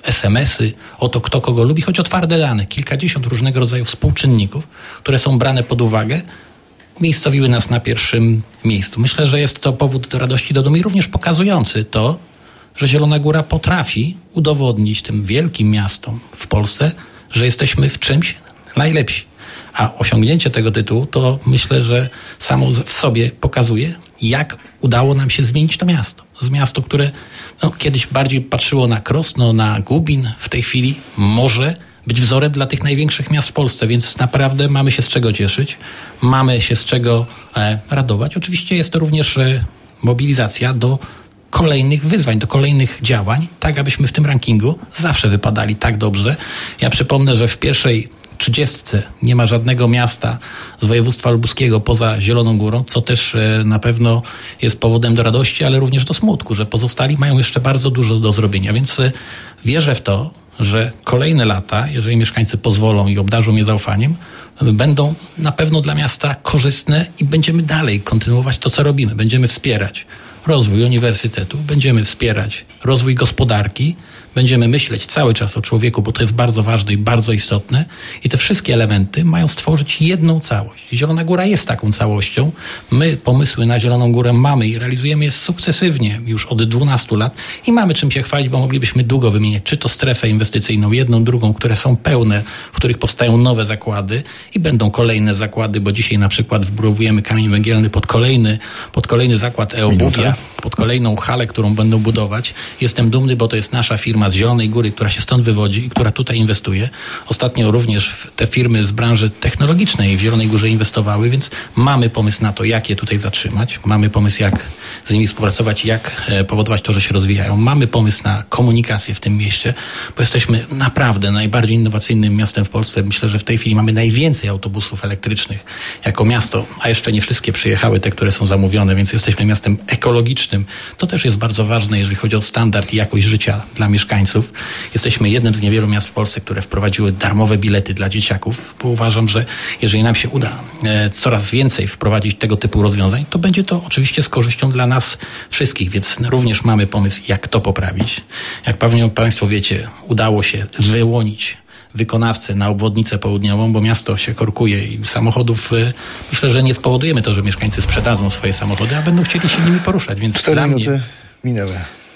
Speaker 5: es em esy, o to kto kogo lubi, choć o twarde dane, kilkadziesiąt różnego rodzaju współczynników, które są brane pod uwagę, umiejscowiły nas na pierwszym miejscu. Myślę, że jest to powód do radości, do dumy i również pokazujący to, że Zielona Góra potrafi udowodnić tym wielkim miastom w Polsce, że jesteśmy w czymś najlepsi. A osiągnięcie tego tytułu to myślę, że samo w sobie pokazuje, jak udało nam się zmienić to miasto. Z miasto, które no, kiedyś bardziej patrzyło na Krosno, na Gubin, w tej chwili może być wzorem dla tych największych miast w Polsce, więc naprawdę mamy się z czego cieszyć, mamy się z czego e, radować. Oczywiście jest to również e, mobilizacja do kolejnych wyzwań, do kolejnych działań, tak abyśmy w tym rankingu zawsze wypadali tak dobrze. Ja przypomnę, że w pierwszej trzydziestce nie ma żadnego miasta z województwa lubuskiego poza Zieloną Górą, co też e, na pewno jest powodem do radości, ale również do smutku, że pozostali mają jeszcze bardzo dużo do zrobienia, więc e, wierzę w to, że kolejne lata, jeżeli mieszkańcy pozwolą i obdarzą mnie zaufaniem, będą na pewno dla miasta korzystne i będziemy dalej kontynuować to, co robimy. Będziemy wspierać rozwój uniwersytetu, będziemy wspierać rozwój gospodarki, będziemy myśleć cały czas o człowieku, bo to jest bardzo ważne i bardzo istotne i te wszystkie elementy mają stworzyć jedną całość. Zielona Góra jest taką całością. My pomysły na Zieloną Górę mamy i realizujemy je sukcesywnie już od dwunastu lat i mamy czym się chwalić, bo moglibyśmy długo wymieniać, czy to strefę inwestycyjną, jedną, drugą, które są pełne, w których powstają nowe zakłady i będą kolejne zakłady, bo dzisiaj na przykład wbudowujemy kamień węgielny pod kolejny, pod kolejny zakład e-obuwia, pod kolejną halę, którą będą budować. Jestem dumny, bo to jest nasza firma z Zielonej Góry, która się stąd wywodzi i która tutaj inwestuje. Ostatnio również te firmy z branży technologicznej w Zielonej Górze inwestowały, więc mamy pomysł na to, jak je tutaj zatrzymać. Mamy pomysł, jak z nimi współpracować, jak powodować to, że się rozwijają. Mamy pomysł na komunikację w tym mieście, bo jesteśmy naprawdę najbardziej innowacyjnym miastem w Polsce. Myślę, że w tej chwili mamy najwięcej autobusów elektrycznych jako miasto, a jeszcze nie wszystkie przyjechały, te, które są zamówione, więc jesteśmy miastem ekologicznym. To też jest bardzo ważne, jeżeli chodzi o standard i jakość życia dla mieszkańców. Jesteśmy jednym z niewielu miast w Polsce, które wprowadziły darmowe bilety dla dzieciaków, bo uważam, że jeżeli nam się uda e, coraz więcej wprowadzić tego typu rozwiązań, to będzie to oczywiście z korzyścią dla nas wszystkich, więc również mamy pomysł, jak to poprawić. Jak pewnie Państwo wiecie, udało się wyłonić wykonawcę na obwodnicę południową, bo miasto się korkuje i samochodów, y, myślę, że nie spowodujemy to, że mieszkańcy sprzedadzą swoje samochody, a będą chcieli się nimi poruszać, więc
Speaker 2: Cztery
Speaker 5: dla
Speaker 2: minuty
Speaker 5: mnie...
Speaker 2: minęły.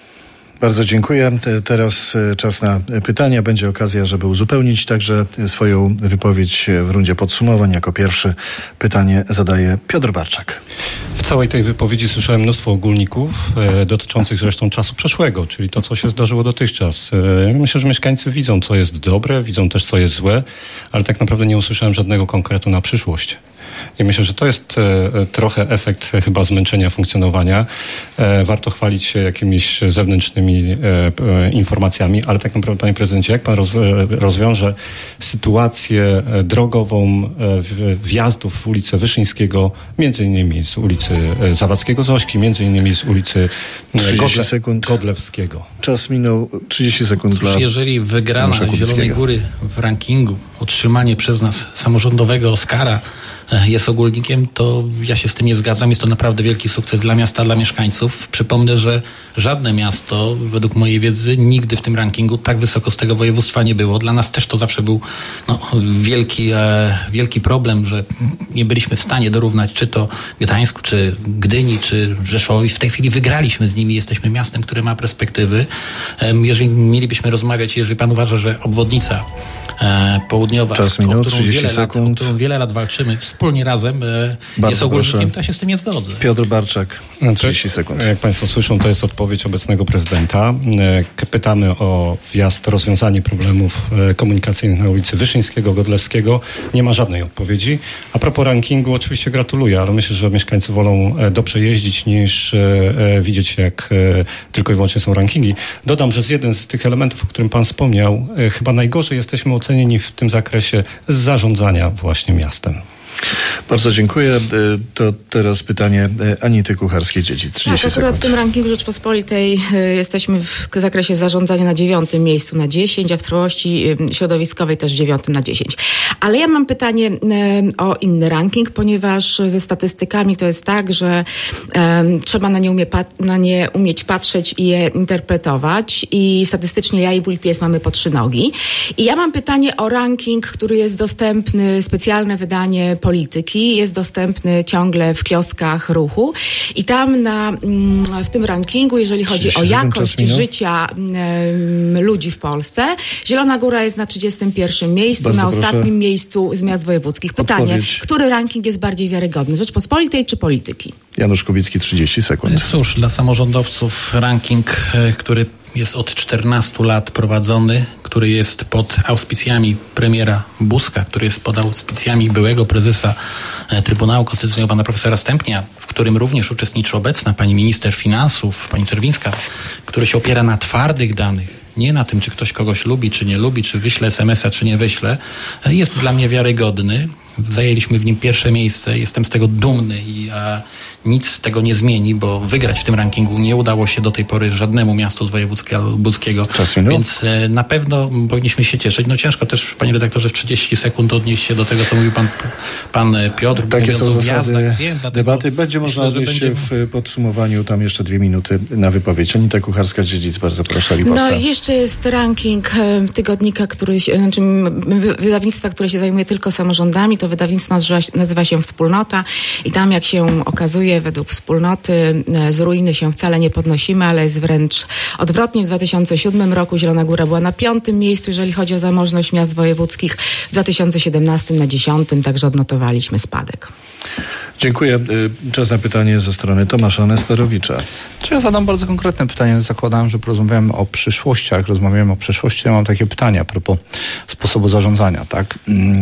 Speaker 2: Bardzo dziękuję. Teraz czas na pytania. Będzie okazja, żeby uzupełnić także swoją wypowiedź w rundzie podsumowań. Jako pierwszy pytanie zadaje Piotr Barczak.
Speaker 6: W całej tej wypowiedzi słyszałem mnóstwo ogólników e, dotyczących zresztą czasu przeszłego, czyli to, co się zdarzyło dotychczas. E, myślę, że mieszkańcy widzą, co jest dobre, widzą też, co jest złe, ale tak naprawdę nie usłyszałem żadnego konkretu na przyszłość. I myślę, że to jest e, trochę efekt e, chyba zmęczenia funkcjonowania. E, warto chwalić się jakimiś zewnętrznymi e, e, informacjami, ale tak naprawdę, panie prezydencie, jak pan roz, rozwiąże sytuację drogową e, wjazdów w ulicę Wyszyńskiego, między innymi z ulicy Zawadzkiego Zośki, między innymi z ulicy Godle,
Speaker 2: sekund.
Speaker 6: Godlewskiego.
Speaker 2: Czas minął. trzydzieści sekund.
Speaker 5: Cóż,
Speaker 2: dla
Speaker 5: jeżeli wygrana Zielonej Góry w rankingu, otrzymanie przez nas samorządowego Oscara jest ogólnikiem, to ja się z tym nie zgadzam. Jest to naprawdę wielki sukces dla miasta, dla mieszkańców. Przypomnę, że żadne miasto, według mojej wiedzy, nigdy w tym rankingu tak wysoko z tego województwa nie było. Dla nas też to zawsze był no, wielki, e, wielki problem, że nie byliśmy w stanie dorównać czy to Gdańsku, czy Gdyni, czy Rzeszowi. W tej chwili wygraliśmy z nimi. Jesteśmy miastem, które ma perspektywy. E, jeżeli mielibyśmy rozmawiać, jeżeli pan uważa, że obwodnica e, południowa,
Speaker 2: Czas
Speaker 5: o,
Speaker 2: minął,
Speaker 5: którą wiele lat, o
Speaker 2: sekund.
Speaker 5: którą wiele lat walczymy wspólnie razem, e, jest ogólnikiem, to ja się z tym nie zgodzę.
Speaker 2: Piotr Barczak, trzydzieści sekund.
Speaker 6: Jak państwo słyszą, to jest odpowiedź obecnego prezydenta. Pytamy o wjazd, rozwiązanie problemów komunikacyjnych na ulicy Wyszyńskiego, Godlewskiego. Nie ma żadnej odpowiedzi. A propos rankingu, oczywiście gratuluję, ale myślę, że mieszkańcy wolą dobrze jeździć niż widzieć, jak tylko i wyłącznie są rankingi. Dodam, że z jeden z tych elementów, o którym pan wspomniał, chyba najgorzej jesteśmy ocenieni w tym zakresie z zarządzania właśnie miastem.
Speaker 2: Bardzo dziękuję. To teraz pytanie Anity Kucharskiej-Dziedzic. trzydzieści
Speaker 7: tak, akurat
Speaker 2: sekund.
Speaker 7: w tym rankingu Rzeczpospolitej y, jesteśmy w zakresie zarządzania na dziewiątym miejscu na dziesięć, a w trwałości y, środowiskowej też dziewiątym na dziesięć. Ale ja mam pytanie y, o inny ranking, ponieważ ze statystykami to jest tak, że y, trzeba na nie, umie pat- na nie umieć patrzeć i je interpretować i statystycznie ja i mój pies mamy po trzy nogi. I ja mam pytanie o ranking, który jest dostępny, specjalne wydanie Polityki, jest dostępny ciągle w kioskach Ruchu i tam na, w tym rankingu, jeżeli chodzi o jakość życia um, ludzi w Polsce, Zielona Góra jest na trzydziestym pierwszym miejscu,
Speaker 2: Bardzo
Speaker 7: na
Speaker 2: proszę.
Speaker 7: ostatnim miejscu z miast wojewódzkich. Pytanie,
Speaker 2: Odpowiedź.
Speaker 7: który ranking jest bardziej wiarygodny? Rzeczpospolitej czy Polityki?
Speaker 2: Janusz Kubicki, trzydzieści sekund.
Speaker 5: Cóż, dla samorządowców ranking, który jest od czternastu lat prowadzony, który jest pod auspicjami premiera Buzka, który jest pod auspicjami byłego prezesa Trybunału Konstytucyjnego, pana profesora Stępnia, w którym również uczestniczy obecna pani minister finansów, pani Czerwińska, który się opiera na twardych danych, nie na tym, czy ktoś kogoś lubi, czy nie lubi, czy wyśle es em es a, czy nie wyśle, jest dla mnie wiarygodny. Zajęliśmy w nim pierwsze miejsce, jestem z tego dumny i a, nic z tego nie zmieni, bo wygrać w tym rankingu nie udało się do tej pory żadnemu miastu z województwa lubuskiego, więc e, na pewno powinniśmy się cieszyć. No ciężko też, panie redaktorze, w trzydzieści sekund odnieść się do tego, co mówił pan, pan Piotr.
Speaker 2: Takie są zasady
Speaker 5: gwiazdach, nie? Dlatego
Speaker 2: debaty. Będzie można
Speaker 5: myślę,
Speaker 2: odnieść się
Speaker 5: będzie...
Speaker 2: w podsumowaniu, tam jeszcze dwie minuty na wypowiedź. Anita Kucharska-Dziedzic, bardzo proszę, Liposta.
Speaker 7: No i jeszcze jest ranking e, tygodnika, który się, znaczy wydawnictwa, które się zajmuje tylko samorządami. To wydawnictwo nazywa, nazywa się Wspólnota i tam, jak się okazuje, według Wspólnoty z ruiny się wcale nie podnosimy, ale jest wręcz odwrotnie. W dwa tysiące siódmym roku Zielona Góra była na piątym miejscu, jeżeli chodzi o zamożność miast wojewódzkich. W dwa tysiące siedemnastym na dziesiątym, także odnotowaliśmy spadek.
Speaker 2: Dziękuję. Czas na pytanie ze strony Tomasza Nestorowicza.
Speaker 3: Czy ja zadam bardzo konkretne pytanie? Zakładałem, że porozmawiamy o przyszłości. Jak rozmawiamy o przyszłości, ja mam takie pytanie a propos sposobu zarządzania. Tak?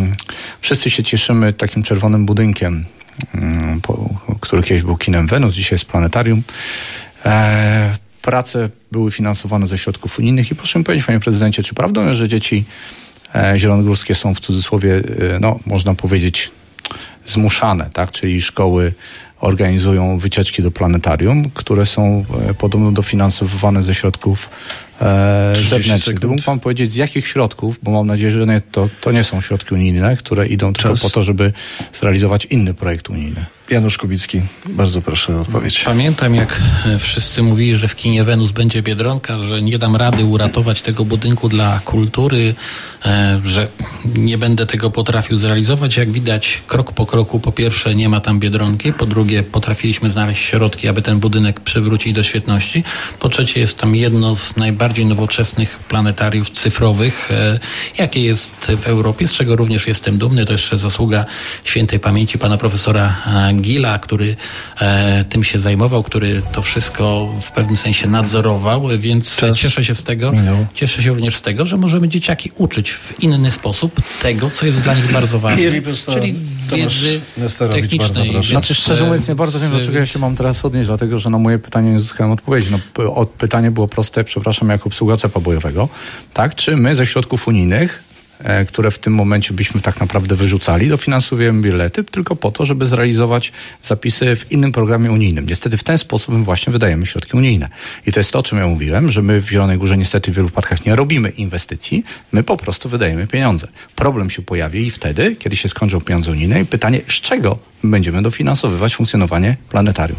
Speaker 3: Wszyscy się cieszymy takim czerwonym budynkiem, który kiedyś był kinem Wenus, dzisiaj jest planetarium. E, prace były finansowane ze środków unijnych i proszę mi powiedzieć, panie prezydencie, czy prawdą jest, że dzieci e, zielonogórskie są w cudzysłowie, e, no można powiedzieć, zmuszane, tak? Czyli szkoły organizują wycieczki do planetarium, które są e, podobno dofinansowywane ze środków e, zewnętrznych. Gdyby mógł pan powiedzieć, z jakich środków, bo mam nadzieję, że nie, to, to nie są środki unijne, które idą Czas. tylko po to, żeby zrealizować inny projekt unijny.
Speaker 2: Janusz Kubicki, bardzo proszę o odpowiedź.
Speaker 5: Pamiętam, jak wszyscy mówili, że w kinie Wenus będzie Biedronka, że nie dam rady uratować tego budynku dla kultury, że nie będę tego potrafił zrealizować. Jak widać, krok po kroku, po pierwsze nie ma tam Biedronki, po drugie potrafiliśmy znaleźć środki, aby ten budynek przywrócić do świetności. Po trzecie jest tam jedno z najbardziej nowoczesnych planetariów cyfrowych, jakie jest w Europie, z czego również jestem dumny. To jeszcze zasługa świętej pamięci pana profesora Gila, który e, tym się zajmował, który to wszystko w pewnym sensie nadzorował, więc Czas cieszę się z tego, minął. cieszę się również z tego, że możemy dzieciaki uczyć w inny sposób tego, co jest dla nich bardzo ważne, czyli wiedzy technicznej.
Speaker 3: Znaczy, szczerze mówiąc, nie bardzo wiem, dlaczego ja się mam teraz odnieść, dlatego, że na moje pytanie nie uzyskałem odpowiedzi. No, od, pytanie było proste, przepraszam, jako obsługa cepa bojowego, tak? Czy my ze środków unijnych, które w tym momencie byśmy tak naprawdę wyrzucali, dofinansujemy bilety tylko po to, żeby zrealizować zapisy w innym programie unijnym. Niestety w ten sposób my właśnie wydajemy środki unijne. I to jest to, o czym ja mówiłem, że my w Zielonej Górze niestety w wielu wypadkach nie robimy inwestycji, my po prostu wydajemy pieniądze. Problem się pojawi i wtedy, kiedy się skończą pieniądze unijne i pytanie, z czego będziemy dofinansowywać funkcjonowanie planetarium.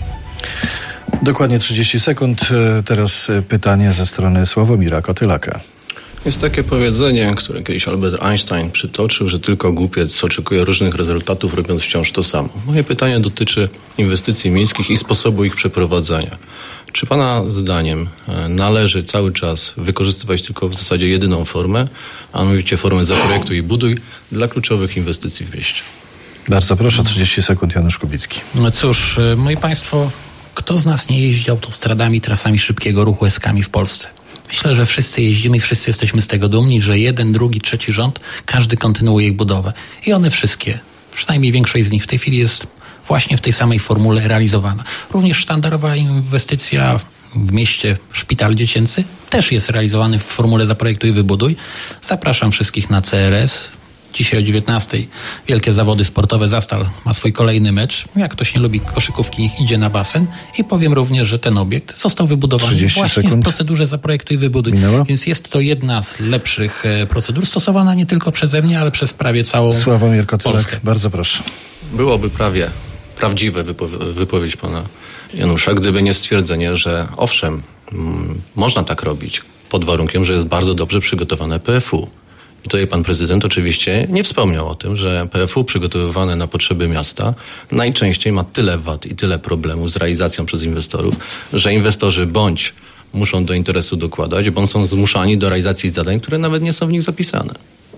Speaker 2: Dokładnie trzydzieści sekund. Teraz pytanie ze strony Sławomira Kotylaka.
Speaker 4: Jest takie powiedzenie, które kiedyś Albert Einstein przytoczył, że tylko głupiec oczekuje różnych rezultatów, robiąc wciąż to samo. Moje pytanie dotyczy inwestycji miejskich i sposobu ich przeprowadzania. Czy pana zdaniem należy cały czas wykorzystywać tylko w zasadzie jedyną formę, a mianowicie formę zaprojektuj i buduj dla kluczowych inwestycji w mieście?
Speaker 2: Bardzo proszę, trzydzieści sekund, Janusz Kubicki.
Speaker 5: No cóż, moi państwo, kto z nas nie jeździ autostradami, trasami szybkiego ruchu, eskami w Polsce? Myślę, że wszyscy jeździmy i wszyscy jesteśmy z tego dumni, że jeden, drugi, trzeci rząd, każdy kontynuuje ich budowę. I one wszystkie, przynajmniej większość z nich w tej chwili jest właśnie w tej samej formule realizowana. Również sztandarowa inwestycja w mieście szpital dziecięcy też jest realizowany w formule zaprojektuj i wybuduj. Zapraszam wszystkich na C R S. Dzisiaj o dziewiętnastej wielkie zawody sportowe. Zastal ma swój kolejny mecz. Jak ktoś nie lubi koszykówki, idzie na basen. I powiem również, że ten obiekt został wybudowany właśnie sekund. w procedurze Zaprojektuj, Wybuduj.
Speaker 2: Minęło?
Speaker 5: Więc jest to jedna z lepszych procedur, stosowana nie tylko przeze mnie, ale przez prawie całą
Speaker 2: Sławomir Kotylek,
Speaker 5: Polskę.
Speaker 2: Bardzo proszę.
Speaker 4: Byłoby prawie prawdziwe wypowie- wypowiedź pana Janusza, gdyby nie stwierdzenie, że owszem, m, można tak robić, pod warunkiem, że jest bardzo dobrze przygotowane P F U. I tutaj pan prezydent oczywiście nie wspomniał o tym, że P F U przygotowywane na potrzeby miasta najczęściej ma tyle wad i tyle problemów z realizacją przez inwestorów, że inwestorzy bądź muszą do interesu dokładać, bądź są zmuszani do realizacji zadań, które nawet nie są w nich zapisane.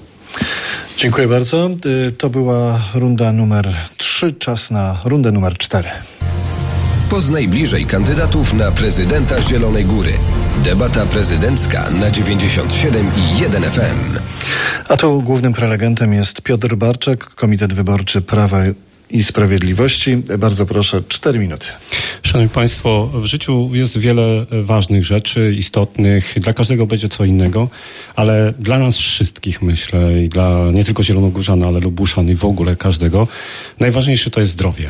Speaker 2: Dziękuję bardzo. To była runda numer trzy. Czas na rundę numer cztery.
Speaker 1: Poznaj bliżej kandydatów na prezydenta Zielonej Góry. Debata prezydencka na dziewięćdziesiąt siedem i jeden F M.
Speaker 2: A tu głównym prelegentem jest Piotr Barczek, Komitet Wyborczy Prawa i Sprawiedliwości. Bardzo proszę, cztery minuty.
Speaker 6: Szanowni Państwo, w życiu jest wiele ważnych rzeczy, istotnych. Dla każdego będzie co innego, ale dla nas wszystkich, myślę, i dla nie tylko Zielonogórzan, ale Lubuszan i w ogóle każdego, najważniejsze to jest zdrowie.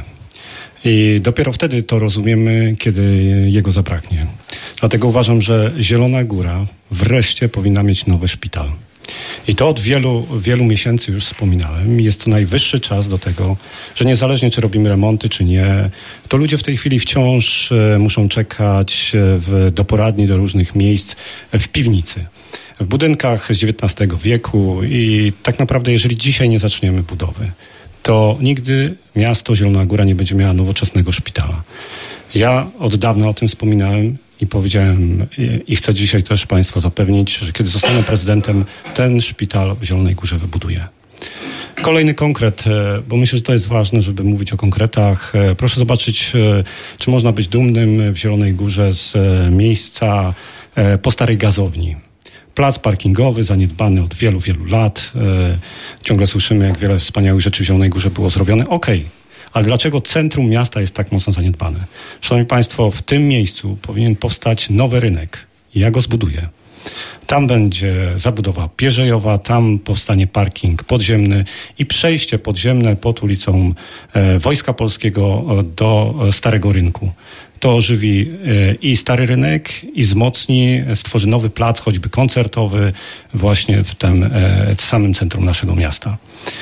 Speaker 6: I dopiero wtedy to rozumiemy, kiedy jego zabraknie. Dlatego uważam, że Zielona Góra wreszcie powinna mieć nowy szpital. I to od wielu, wielu miesięcy już wspominałem. Jest to najwyższy czas do tego, że niezależnie czy robimy remonty, czy nie, to ludzie w tej chwili wciąż e, muszą czekać w, do poradni, do różnych miejsc w piwnicy. W budynkach z dziewiętnastego wieku i tak naprawdę jeżeli dzisiaj nie zaczniemy budowy, to nigdy miasto Zielona Góra nie będzie miała nowoczesnego szpitala. Ja od dawna o tym wspominałem i powiedziałem i chcę dzisiaj też Państwa zapewnić, że kiedy zostanę prezydentem, ten szpital w Zielonej Górze wybuduję. Kolejny konkret, bo myślę, że to jest ważne, żeby mówić o konkretach. Proszę zobaczyć, czy można być dumnym w Zielonej Górze z miejsca po starej gazowni. Plac parkingowy, zaniedbany od wielu, wielu lat. E, ciągle słyszymy, jak wiele wspaniałych rzeczy w Zielonej Górze było zrobione. Okej, okay. Ale dlaczego centrum miasta jest tak mocno zaniedbane? Szanowni Państwo, w tym miejscu powinien powstać nowy rynek. I ja go zbuduję. Tam będzie zabudowa pierzejowa, tam powstanie parking podziemny i przejście podziemne pod ulicą e, Wojska Polskiego do e, Starego Rynku. To ożywi i stary rynek, i wzmocni, stworzy nowy plac, choćby koncertowy, właśnie w tym e, samym centrum naszego miasta.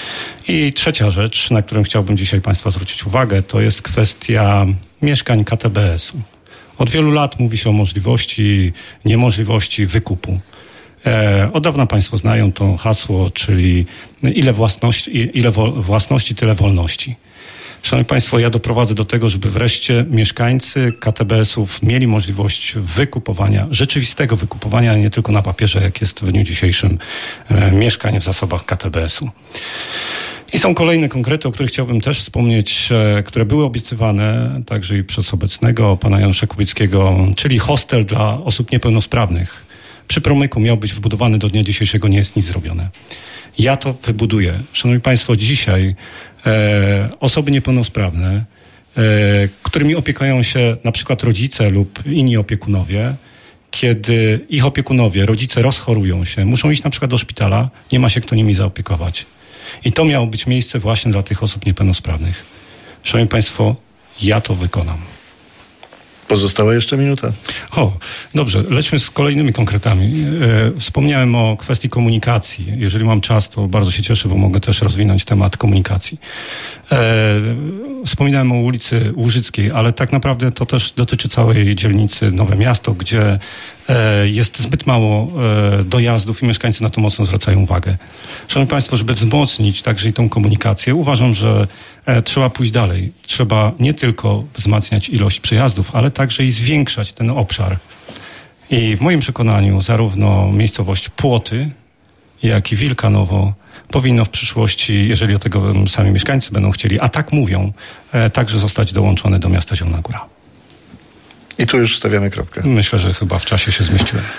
Speaker 6: I trzecia rzecz, na którą chciałbym dzisiaj Państwa zwrócić uwagę, to jest kwestia mieszkań K T B S u. Od wielu lat mówi się o możliwości, niemożliwości wykupu. E, od dawna Państwo znają to hasło, czyli ile własności, ile wo, własności, tyle wolności. Szanowni Państwo, ja doprowadzę do tego, żeby wreszcie mieszkańcy K T B S ów mieli możliwość wykupowania, rzeczywistego wykupowania, nie tylko na papierze, jak jest w dniu dzisiejszym, e, mieszkań w zasobach K T B S u. I są kolejne konkrety, o których chciałbym też wspomnieć, e, które były obiecywane także i przez obecnego pana Janusza Kubickiego, czyli hostel dla osób niepełnosprawnych. Przy promyku miał być wybudowany, do dnia dzisiejszego nie jest nic zrobione. Ja to wybuduję. Szanowni Państwo, dzisiaj e, osoby niepełnosprawne, e, którymi opiekują się na przykład rodzice lub inni opiekunowie, kiedy ich opiekunowie, rodzice rozchorują się, muszą iść na przykład do szpitala, nie ma się kto nimi zaopiekować. I to miało być miejsce właśnie dla tych osób niepełnosprawnych. Szanowni Państwo, ja to wykonam.
Speaker 2: Pozostała jeszcze minuta.
Speaker 6: O, dobrze, lećmy z kolejnymi konkretami. E, wspomniałem o kwestii komunikacji. Jeżeli mam czas, to bardzo się cieszę, bo mogę też rozwinąć temat komunikacji. E, wspominałem o ulicy Łużyckiej, ale tak naprawdę to też dotyczy całej dzielnicy Nowe Miasto, gdzie e, jest zbyt mało e, dojazdów i mieszkańcy na to mocno zwracają uwagę. Szanowni Państwo, żeby wzmocnić także i tą komunikację, uważam, że e, trzeba pójść dalej. Trzeba nie tylko wzmacniać ilość przejazdów, ale także i zwiększać ten obszar. I w moim przekonaniu zarówno miejscowość Płoty, jak i Wilkanowo powinno w przyszłości, jeżeli o tego sami mieszkańcy będą chcieli, a tak mówią, e, także zostać dołączone do miasta Zielona Góra.
Speaker 2: I tu już stawiamy kropkę.
Speaker 6: Myślę, że chyba w czasie się zmieściłem.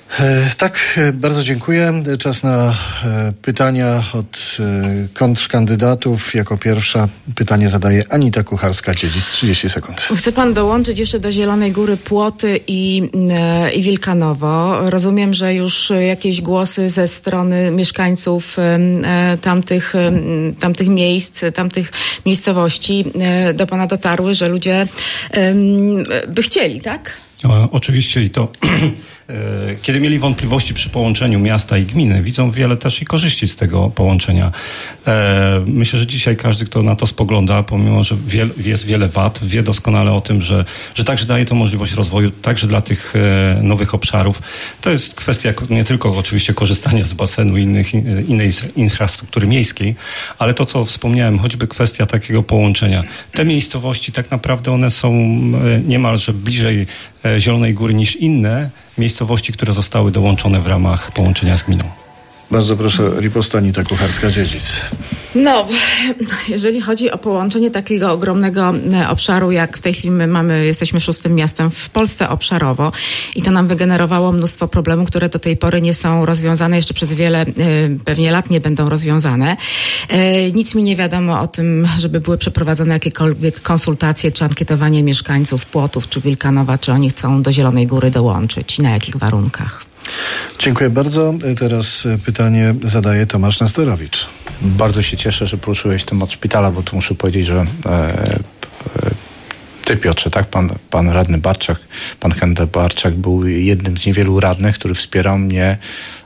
Speaker 2: E, tak, bardzo dziękuję. Czas na e, pytania od e, kontrkandydatów. Jako pierwsza pytanie zadaje Anita Kucharska-Dziedzic. trzydzieści sekund.
Speaker 7: Chce pan dołączyć jeszcze do Zielonej Góry Płoty i, e, i Wilkanowo. Rozumiem, że już jakieś głosy ze strony mieszkańców e, tamtych, e, tamtych miejsc, tamtych miejscowości e, do pana dotarły, że ludzie e, by chcieli, tak?
Speaker 6: O, oczywiście i to kiedy mieli wątpliwości przy połączeniu miasta i gminy, widzą wiele też i korzyści z tego połączenia. Myślę, że dzisiaj każdy, kto na to spogląda, pomimo, że wie, jest wiele wad, wie doskonale o tym, że, że także daje to możliwość rozwoju także dla tych nowych obszarów. To jest kwestia nie tylko oczywiście korzystania z basenu i innych, innej infrastruktury miejskiej, ale to, co wspomniałem, choćby kwestia takiego połączenia. Te miejscowości tak naprawdę one są niemalże bliżej Zielonej Góry niż inne miejscowości, które zostały dołączone w ramach połączenia z gminą.
Speaker 2: Bardzo proszę, riposta Anita Kucharska-Dziedzic.
Speaker 7: No, jeżeli chodzi o połączenie takiego ogromnego obszaru, jak w tej chwili my mamy, jesteśmy szóstym miastem w Polsce obszarowo i to nam wygenerowało mnóstwo problemów, które do tej pory nie są rozwiązane, jeszcze przez wiele pewnie lat nie będą rozwiązane. Nic mi nie wiadomo o tym, żeby były przeprowadzone jakiekolwiek konsultacje czy ankietowanie mieszkańców Płotów czy Wilkanowa, czy oni chcą do Zielonej Góry dołączyć i na jakich warunkach.
Speaker 2: Dziękuję bardzo. Teraz pytanie zadaje Tomasz Nesterowicz.
Speaker 3: Bardzo się cieszę, że poruszyłeś temat szpitala, bo tu muszę powiedzieć, że e, e, ty, Piotrze, tak? Pan, pan radny Barczak, pan Henryk Barczak był jednym z niewielu radnych, który wspierał mnie.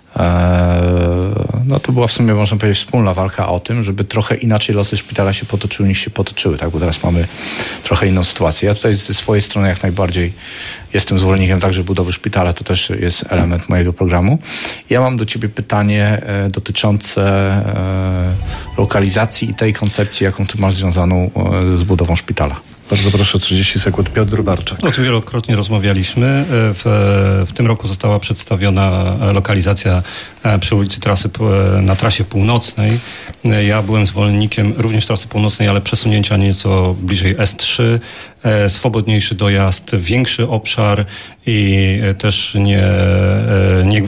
Speaker 3: No to była w sumie, można powiedzieć, wspólna walka o tym, żeby trochę inaczej losy szpitala się potoczyły niż się potoczyły, tak? Bo teraz mamy trochę inną sytuację. Ja tutaj ze swojej strony jak najbardziej jestem zwolennikiem także budowy szpitala, to też jest element mojego programu. Ja mam do ciebie pytanie e, dotyczące e, lokalizacji i tej koncepcji, jaką ty masz związaną e, z budową szpitala.
Speaker 2: Bardzo proszę, trzydzieści sekund. Piotr Barczak.
Speaker 6: O tym wielokrotnie rozmawialiśmy. W, w tym roku została przedstawiona lokalizacja przy ulicy Trasy, na trasie północnej. Ja byłem zwolennikiem również trasy północnej, ale przesunięcia nieco bliżej S trzy. Swobodniejszy dojazd, większy obszar i też nie... nie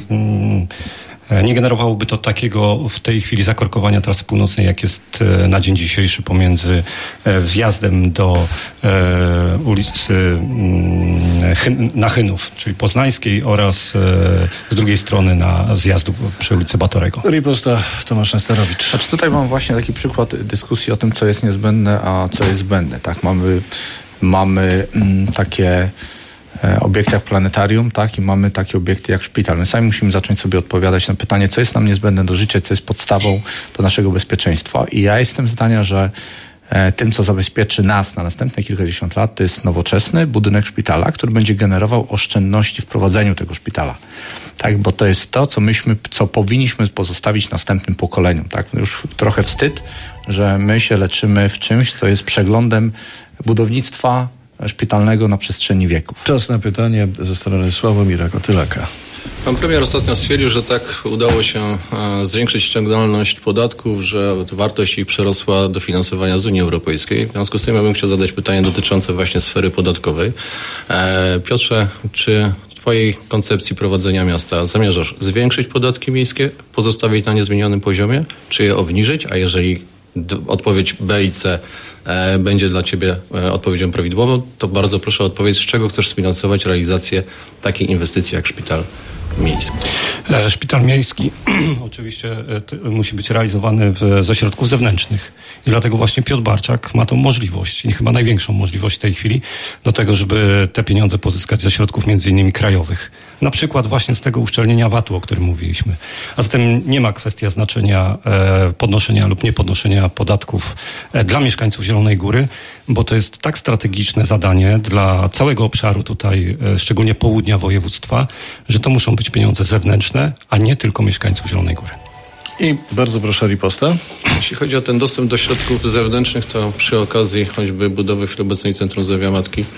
Speaker 6: Nie generowałoby to takiego w tej chwili zakorkowania trasy północnej, jak jest na dzień dzisiejszy pomiędzy wjazdem do e, ulicy Chyn, na Chynów, czyli Poznańskiej, oraz e, z drugiej strony na zjazdu przy ulicy Batorego.
Speaker 2: Riposta Tomasz Nesterowicz.
Speaker 3: Znaczy tutaj mam właśnie taki przykład dyskusji o tym, co jest niezbędne, a co jest zbędne. Tak, mamy, mamy mm, takie obiekty jak planetarium, tak, i mamy takie obiekty jak szpital. My sami musimy zacząć sobie odpowiadać na pytanie, co jest nam niezbędne do życia, co jest podstawą do naszego bezpieczeństwa. I ja jestem zdania, że e, tym, co zabezpieczy nas na następne kilkadziesiąt lat, to jest nowoczesny budynek szpitala, który będzie generował oszczędności w prowadzeniu tego szpitala. Tak, bo to jest to, co myśmy, co powinniśmy pozostawić następnym pokoleniom. Tak, już trochę wstyd, że my się leczymy w czymś, co jest przeglądem budownictwa szpitalnego na przestrzeni wieków.
Speaker 2: Czas na pytanie ze strony Sławomira Kotylaka.
Speaker 4: Pan premier ostatnio stwierdził, że tak udało się e, zwiększyć ściągalność podatków, że wartość ich przerosła dofinansowania z Unii Europejskiej. W związku z tym ja bym chciał zadać pytanie dotyczące właśnie sfery podatkowej. E, Piotrze, czy w twojej koncepcji prowadzenia miasta zamierzasz zwiększyć podatki miejskie, pozostawić na niezmienionym poziomie, czy je obniżyć, a jeżeli d- odpowiedź B i C e, będzie dla ciebie e, odpowiedzią prawidłową, to bardzo proszę o odpowiedź, z czego chcesz sfinansować realizację takiej inwestycji jak szpital miejski.
Speaker 6: Szpital miejski oczywiście musi być realizowany w, ze środków zewnętrznych i dlatego właśnie Piotr Barczak ma tą możliwość i chyba największą możliwość w tej chwili do tego, żeby te pieniądze pozyskać ze środków między innymi krajowych. Na przykład właśnie z tego uszczelnienia V A T-u, o którym mówiliśmy. A zatem nie ma kwestia znaczenia e, podnoszenia lub niepodnoszenia podatków e, dla mieszkańców Zielonej Góry, bo to jest tak strategiczne zadanie dla całego obszaru tutaj, e, szczególnie południa województwa, że to muszą być pieniądze zewnętrzne, a nie tylko mieszkańców Zielonej Góry.
Speaker 2: I bardzo proszę riposta.
Speaker 4: Jeśli chodzi o ten dostęp do środków zewnętrznych, to przy okazji choćby budowy chwili obecnej Centrum Zdrowia Matki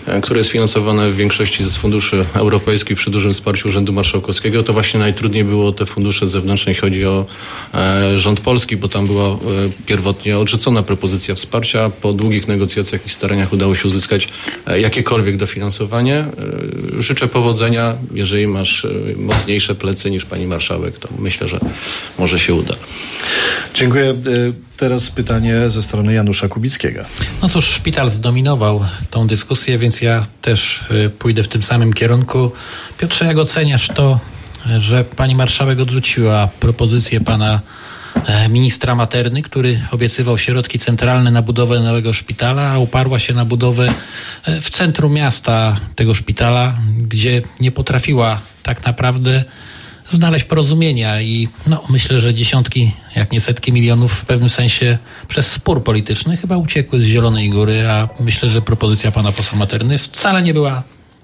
Speaker 4: które jest finansowane w większości z funduszy europejskich przy dużym wsparciu Urzędu Marszałkowskiego, to właśnie najtrudniej było te fundusze zewnętrzne, jeśli chodzi o e, rząd polski, bo tam była e, pierwotnie odrzucona propozycja wsparcia. Po długich negocjacjach i staraniach udało się uzyskać e, jakiekolwiek dofinansowanie. E, życzę powodzenia. Jeżeli masz e, mocniejsze plecy niż pani marszałek, to myślę, że może się uda.
Speaker 2: Dziękuję. Teraz pytanie ze strony Janusza Kubickiego.
Speaker 5: No cóż, szpital zdominował tą dyskusję, więc ja też pójdę w tym samym kierunku. Piotrze, jak oceniasz to, że pani marszałek odrzuciła propozycję pana ministra Materny, który obiecywał środki centralne na budowę nowego szpitala, a uparła się na budowę w centrum miasta tego szpitala, gdzie nie potrafiła tak naprawdę znaleźć porozumienia i no, myślę, że dziesiątki, jak nie setki milionów w pewnym sensie przez spór polityczny chyba uciekły z Zielonej Góry, a myślę, że propozycja pana posła Materny wcale nie była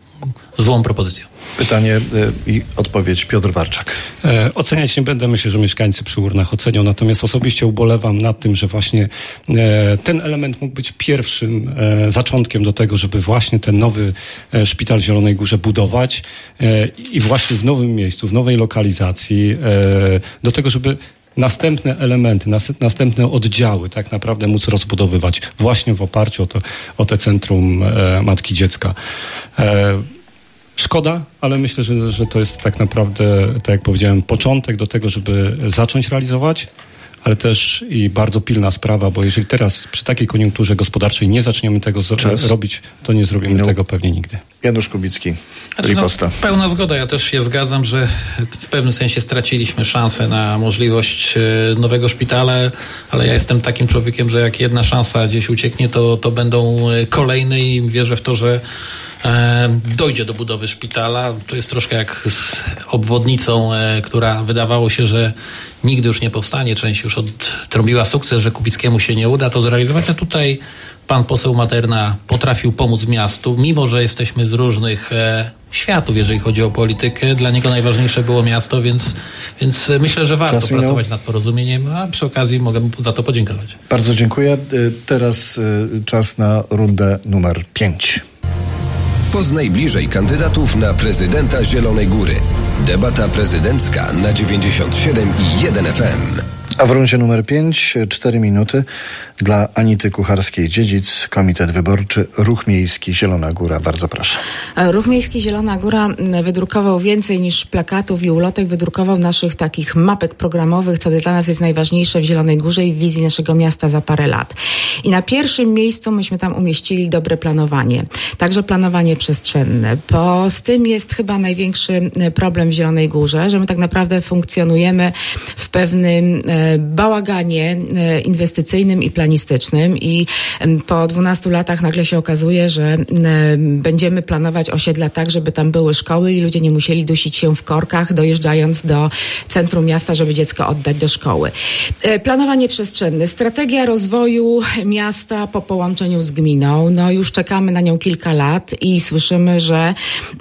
Speaker 5: złą propozycją.
Speaker 2: Pytanie i odpowiedź Piotr Barczak.
Speaker 6: E, oceniać nie będę, myślę, że mieszkańcy przy urnach ocenią, natomiast osobiście ubolewam nad tym, że właśnie e, ten element mógł być pierwszym e, zaczątkiem do tego, żeby właśnie ten nowy e, szpital w Zielonej Górze budować e, i właśnie w nowym miejscu, w nowej lokalizacji, e, do tego, żeby następne elementy, następne oddziały tak naprawdę móc rozbudowywać właśnie w oparciu o to, o te centrum e, Matki Dziecka. E, Szkoda, ale myślę, że, że to jest tak naprawdę, tak jak powiedziałem, początek do tego, żeby zacząć realizować, ale też i bardzo pilna sprawa, bo jeżeli teraz przy takiej koniunkturze gospodarczej nie zaczniemy tego z- robić, to nie zrobimy Minął. tego pewnie nigdy.
Speaker 2: Janusz Kubicki,
Speaker 5: znaczy,
Speaker 2: riposta.
Speaker 5: No, pełna zgoda, ja też się zgadzam, że w pewnym sensie straciliśmy szansę na możliwość nowego szpitala, ale ja jestem takim człowiekiem, że jak jedna szansa gdzieś ucieknie, to, to będą kolejne i wierzę w to, że e, dojdzie do budowy szpitala. To jest troszkę jak z obwodnicą, e, która wydawało się, że nigdy już nie powstanie. Część już odtrąbiła sukces, że Kubickiemu się nie uda to zrealizować, a tutaj pan poseł Materna potrafił pomóc miastu, mimo że jesteśmy z różnych e, światów, jeżeli chodzi o politykę. Dla niego najważniejsze było miasto, więc, więc myślę, że warto pracować nad porozumieniem, a przy okazji mogę mu za to podziękować.
Speaker 2: Bardzo dziękuję. Teraz czas na rundę numer pięć.
Speaker 1: Poznaj bliżej kandydatów na prezydenta Zielonej Góry. Debata prezydencka na dziewięćdziesiąt siedem i jeden F M.
Speaker 2: A w rundzie numer pięć, cztery minuty dla Anity Kucharskiej-Dziedzic, Komitet Wyborczy, Ruch Miejski Zielona Góra. Bardzo proszę.
Speaker 7: Ruch Miejski Zielona Góra wydrukował więcej niż plakatów i ulotek, wydrukował naszych takich mapek programowych, co dla nas jest najważniejsze w Zielonej Górze i w wizji naszego miasta za parę lat. I na pierwszym miejscu myśmy tam umieścili dobre planowanie. Także planowanie przestrzenne, bo z tym jest chyba największy problem w Zielonej Górze, że my tak naprawdę funkcjonujemy w pewnym bałaganie inwestycyjnym i planistycznym i po dwunastu latach nagle się okazuje, że będziemy planować osiedla tak, żeby tam były szkoły i ludzie nie musieli dusić się w korkach, dojeżdżając do centrum miasta, żeby dziecko oddać do szkoły. Planowanie przestrzenne, strategia rozwoju miasta po połączeniu z gminą. No już czekamy na nią kilka lat i słyszymy, że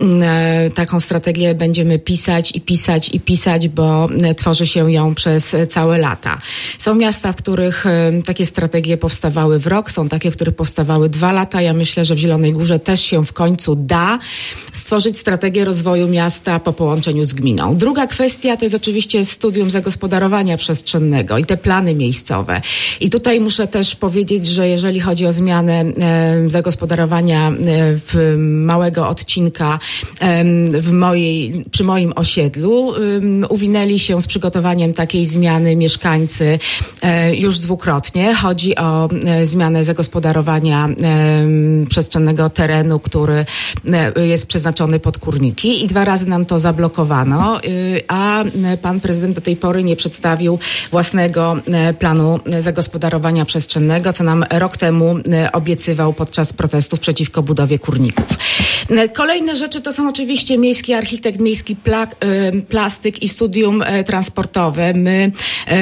Speaker 7: taką strategię będziemy pisać i pisać i pisać, bo tworzy się ją przez całe lata. Są miasta, w których takie strategie powstawały w rok, są takie, w których powstawały dwa lata. Ja myślę, że w Zielonej Górze też się w końcu da stworzyć strategię rozwoju miasta po połączeniu z gminą. Druga kwestia to jest oczywiście studium zagospodarowania przestrzennego i te plany miejscowe. I tutaj muszę też powiedzieć, że jeżeli chodzi o zmianę e, zagospodarowania e, w małego odcinka e, w mojej, przy moim osiedlu, e, uwinęli się z przygotowaniem takiej zmiany mieszkańcy e, już dwukrotnie. Chodzi o e, zmianę zagospodarowania e, przestrzennego terenu, który e, jest przeznaczony pod kurniki i dwa razy nam to zablokowano, e, a pan prezydent do tej pory nie przedstawił własnego e, planu zagospodarowania przestrzennego, co nam rok temu e, obiecywał podczas protestów przeciwko budowie kurników. E, kolejne rzeczy to są oczywiście miejski architekt, miejski pla- e, plastyk i studium e, transportowe. My e,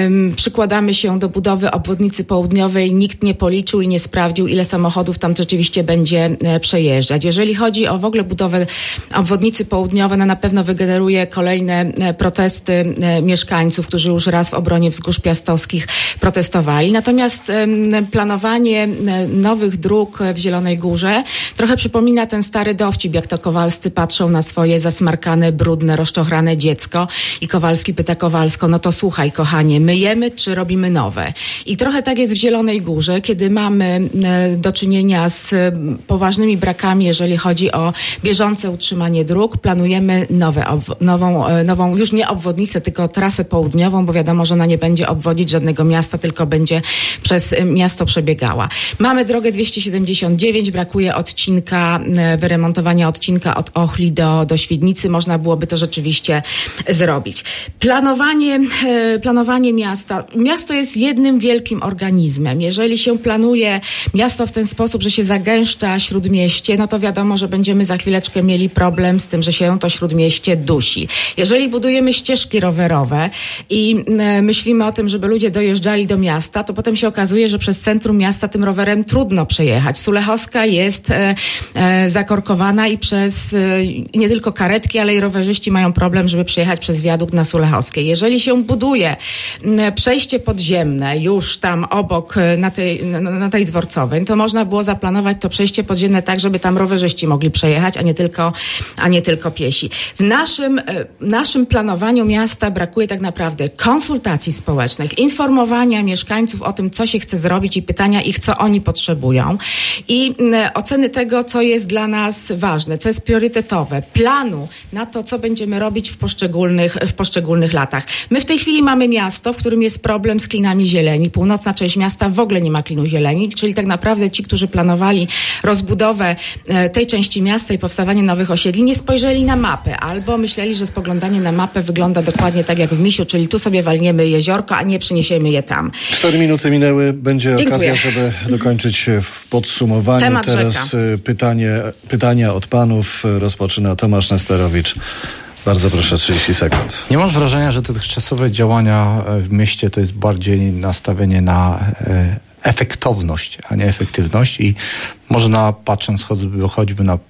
Speaker 7: um, przykładamy się do budowy obwodnicy południowej. Nikt nie policzył i nie sprawdził, ile samochodów tam rzeczywiście będzie e, przejeżdżać. Jeżeli chodzi o w ogóle budowę obwodnicy południowej, no na pewno wygeneruje kolejne e, protesty e, mieszkańców, którzy już raz w obronie wzgórz piastowskich protestowali. Natomiast e, planowanie e, nowych dróg w Zielonej Górze trochę przypomina ten stary dowcip, jak to Kowalscy patrzą na swoje zasmarkane, brudne, rozczochrane dziecko i Kowalski pyta Kowalsko, no to słuchaj kochanie, myjemy czy robimy nowe? I trochę tak jest w Zielonej Górze, kiedy mamy e, do czynienia z e, poważnymi brakami, jeżeli chodzi o bieżące utrzymanie dróg, planujemy nowe, ob- nową, e, nową, już nie obwodnicę, tylko trasę południową, bo wiadomo, że ona nie będzie obwodzić żadnego miasta, tylko będzie przez e, miasto przebiegała. Mamy drogę dwieście siedemdziesiąt dziewięć, brakuje odcinka, e, wyremontowania odcinka od Ochli do, do Świdnicy. Można byłoby to rzeczywiście zrobić. Planowanie, e, planowanie miasta. Miasto jest jednym wielkim organizmem. Jeżeli się planuje miasto w ten sposób, że się zagęszcza śródmieście, no to wiadomo, że będziemy za chwileczkę mieli problem z tym, że się to śródmieście dusi. Jeżeli budujemy ścieżki rowerowe i e, myślimy o tym, żeby ludzie dojeżdżali do miasta, to potem się okazuje, że przez centrum miasta tym rowerem trudno przejechać. Sulechowska jest e, e, zakorkowana i przez e, nie tylko karetki, ale i rowerzyści mają problem, żeby przejechać przez wiadukt na Sulechowskiej. Jeżeli się buduje m, przejście podziemne już tam obok e, na tej, na, na tej dworcowej, to można było zaplanować to przejście podziemne tak, żeby tam rowerzyści mogli przejechać, a nie tylko, a nie tylko piesi. W naszym, e, naszym planowaniu miasta brakuje tak naprawdę konsultacji społecznych, informowania mieszkańców o tym, co się chce zrobić i pytania ich, co oni potrzebują i m, oceny tego, co jest dla nas ważne, co jest priorytetowe, planu na to, co będziemy robić w poszczególnych, w poszczególnych latach. My w tej chwili mamy miasto, w którym jest problem z klinami zieleni. Północna część miasta w ogóle nie ma klinu zieleni, czyli tak naprawdę ci, którzy planowali rozbudowę e, tej części miasta i powstawanie nowych osiedli, nie spojrzeli na mapę albo myśleli, że spoglądanie na mapę wygląda dokładnie tak jak w Misiu, czyli tu sobie walniemy jeziorko, a nie przyniesiemy je tam.
Speaker 2: Cztery minuty minęły. Będzie
Speaker 7: Dziękuję.
Speaker 2: okazja, żeby dokończyć w podsumowaniu.
Speaker 7: Temat
Speaker 2: Teraz
Speaker 7: rzeka.
Speaker 2: pytanie, pytania od panów. Rozpoczyna Tomasz Nesterowicz. Bardzo proszę, trzydzieści sekund.
Speaker 3: Nie masz wrażenia, że te dotychczasowe działania w mieście to jest bardziej nastawienie na e, efektowność, a nie efektywność i można, patrząc choćby, choćby na,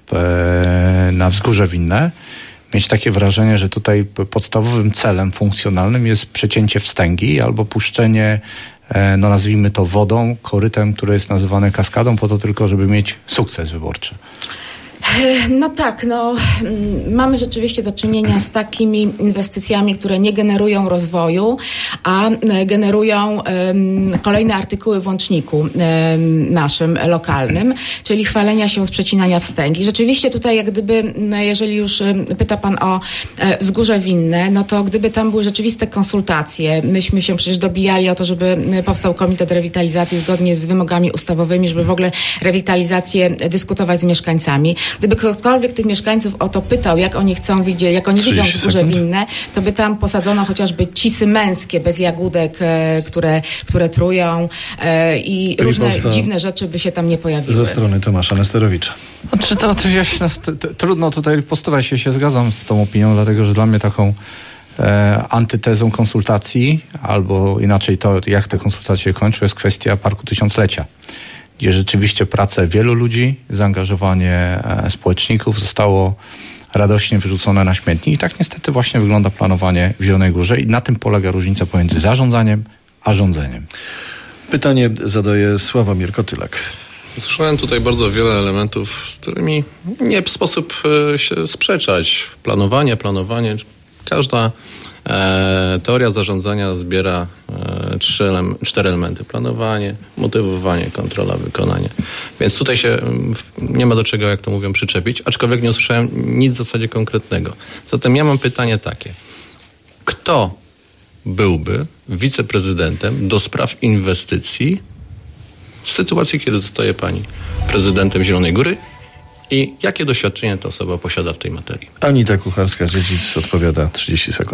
Speaker 3: e, na Wzgórze Winne, mieć takie wrażenie, że tutaj podstawowym celem funkcjonalnym jest przecięcie wstęgi albo puszczenie, e, no nazwijmy to wodą, korytem, które jest nazywane kaskadą, po to tylko, żeby mieć sukces wyborczy.
Speaker 7: No tak, no mamy rzeczywiście do czynienia z takimi inwestycjami, które nie generują rozwoju, a generują um, kolejne artykuły w łączniku um, naszym lokalnym, czyli chwalenia się z przecinania wstęgi. Rzeczywiście tutaj jak gdyby, jeżeli już pyta pan o e, Wzgórze Winne, no to gdyby tam były rzeczywiste konsultacje, myśmy się przecież dobijali o to, żeby powstał komitet rewitalizacji zgodnie z wymogami ustawowymi, żeby w ogóle rewitalizację dyskutować z mieszkańcami. Gdyby ktokolwiek tych mieszkańców o to pytał, jak oni chcą widzieć, jak oni widzą Wzgórze Winne, to by tam posadzono chociażby cisy męskie bez jagódek, e, które, które trują e, i różne dziwne rzeczy by się tam nie pojawiły.
Speaker 2: Ze strony Tomasza Nesterowicza.
Speaker 3: Znaczy to, to, ja się, to, to, trudno tutaj ripostować, się, się zgadzam z tą opinią, dlatego że dla mnie taką e, antytezą konsultacji, albo inaczej to, jak te konsultacje kończą, jest kwestia Parku Tysiąclecia, gdzie rzeczywiście pracę wielu ludzi, zaangażowanie e, społeczników zostało radośnie wyrzucone na śmietnik. I tak niestety właśnie wygląda planowanie w Zielonej Górze i na tym polega różnica pomiędzy zarządzaniem a rządzeniem.
Speaker 2: Pytanie zadaje Sławomir Kotylak.
Speaker 4: Słyszałem tutaj bardzo wiele elementów, z którymi nie sposób się sprzeczać. Planowanie, planowanie. Każda e, teoria zarządzania zbiera e, trzy ele- cztery elementy. Planowanie, motywowanie, kontrola, wykonanie. Więc tutaj się nie ma do czego, jak to mówią, przyczepić, aczkolwiek nie usłyszałem nic w zasadzie konkretnego. Zatem ja mam pytanie takie. Kto byłby wiceprezydentem do spraw inwestycji w sytuacji, kiedy zostaje pani prezydentem Zielonej Góry i jakie doświadczenie ta osoba posiada w tej materii?
Speaker 2: Anita Kucharska-Dziedzic odpowiada trzydzieści sekund.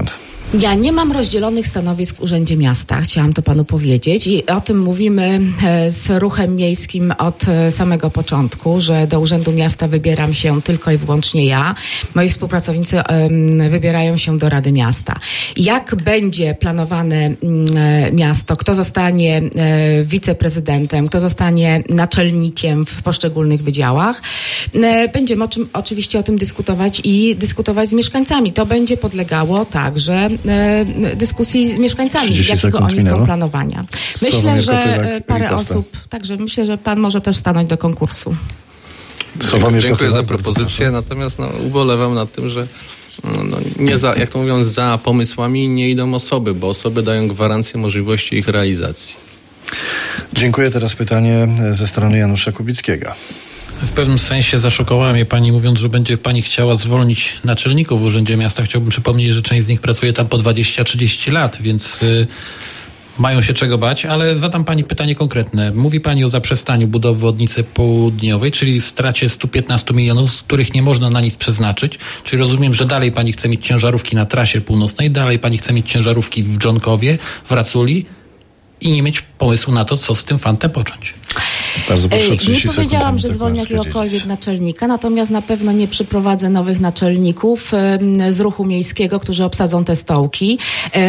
Speaker 7: Ja nie mam rozdzielonych stanowisk w Urzędzie Miasta, chciałam to panu powiedzieć i o tym mówimy z ruchem miejskim od samego początku, że do Urzędu Miasta wybieram się tylko i wyłącznie ja. Moi współpracownicy um, wybierają się do Rady Miasta. Jak będzie planowane um, miasto, kto zostanie um, wiceprezydentem, kto zostanie naczelnikiem w poszczególnych wydziałach, um, będziemy o czym, oczywiście o tym dyskutować i dyskutować z mieszkańcami. To będzie podlegało także dyskusji z mieszkańcami, jakiego oni
Speaker 2: minęło.
Speaker 7: chcą planowania. Myślę, że parę osób, także myślę, że pan może też stanąć do konkursu.
Speaker 4: Dziękuję, dziękuję za propozycję, natomiast no, ubolewam nad tym, że no, nie za, jak to mówiąc, za pomysłami nie idą osoby, bo osoby dają gwarancję możliwości ich realizacji.
Speaker 2: Dziękuję. Teraz pytanie ze strony Janusza Kubickiego.
Speaker 5: W pewnym sensie zaszokowała mnie pani, mówiąc, że będzie pani chciała zwolnić naczelników w Urzędzie Miasta. Chciałbym przypomnieć, że część z nich pracuje tam po dwadzieścia trzydzieści lat, więc y, mają się czego bać, ale zadam pani pytanie konkretne. Mówi pani o zaprzestaniu budowy obwodnicy południowej, czyli stracie stu piętnastu milionów, z których nie można na nic przeznaczyć. Czyli rozumiem, że dalej pani chce mieć ciężarówki na trasie północnej, dalej pani chce mieć ciężarówki w Dżonkowie, w Raculi i nie mieć pomysłu na to, co z tym fantem począć.
Speaker 2: Bardzo proszę,
Speaker 7: nie powiedziałam, że zwolnię jakiegokolwiek naczelnika, natomiast na pewno nie przyprowadzę nowych naczelników z ruchu miejskiego, którzy obsadzą te stołki.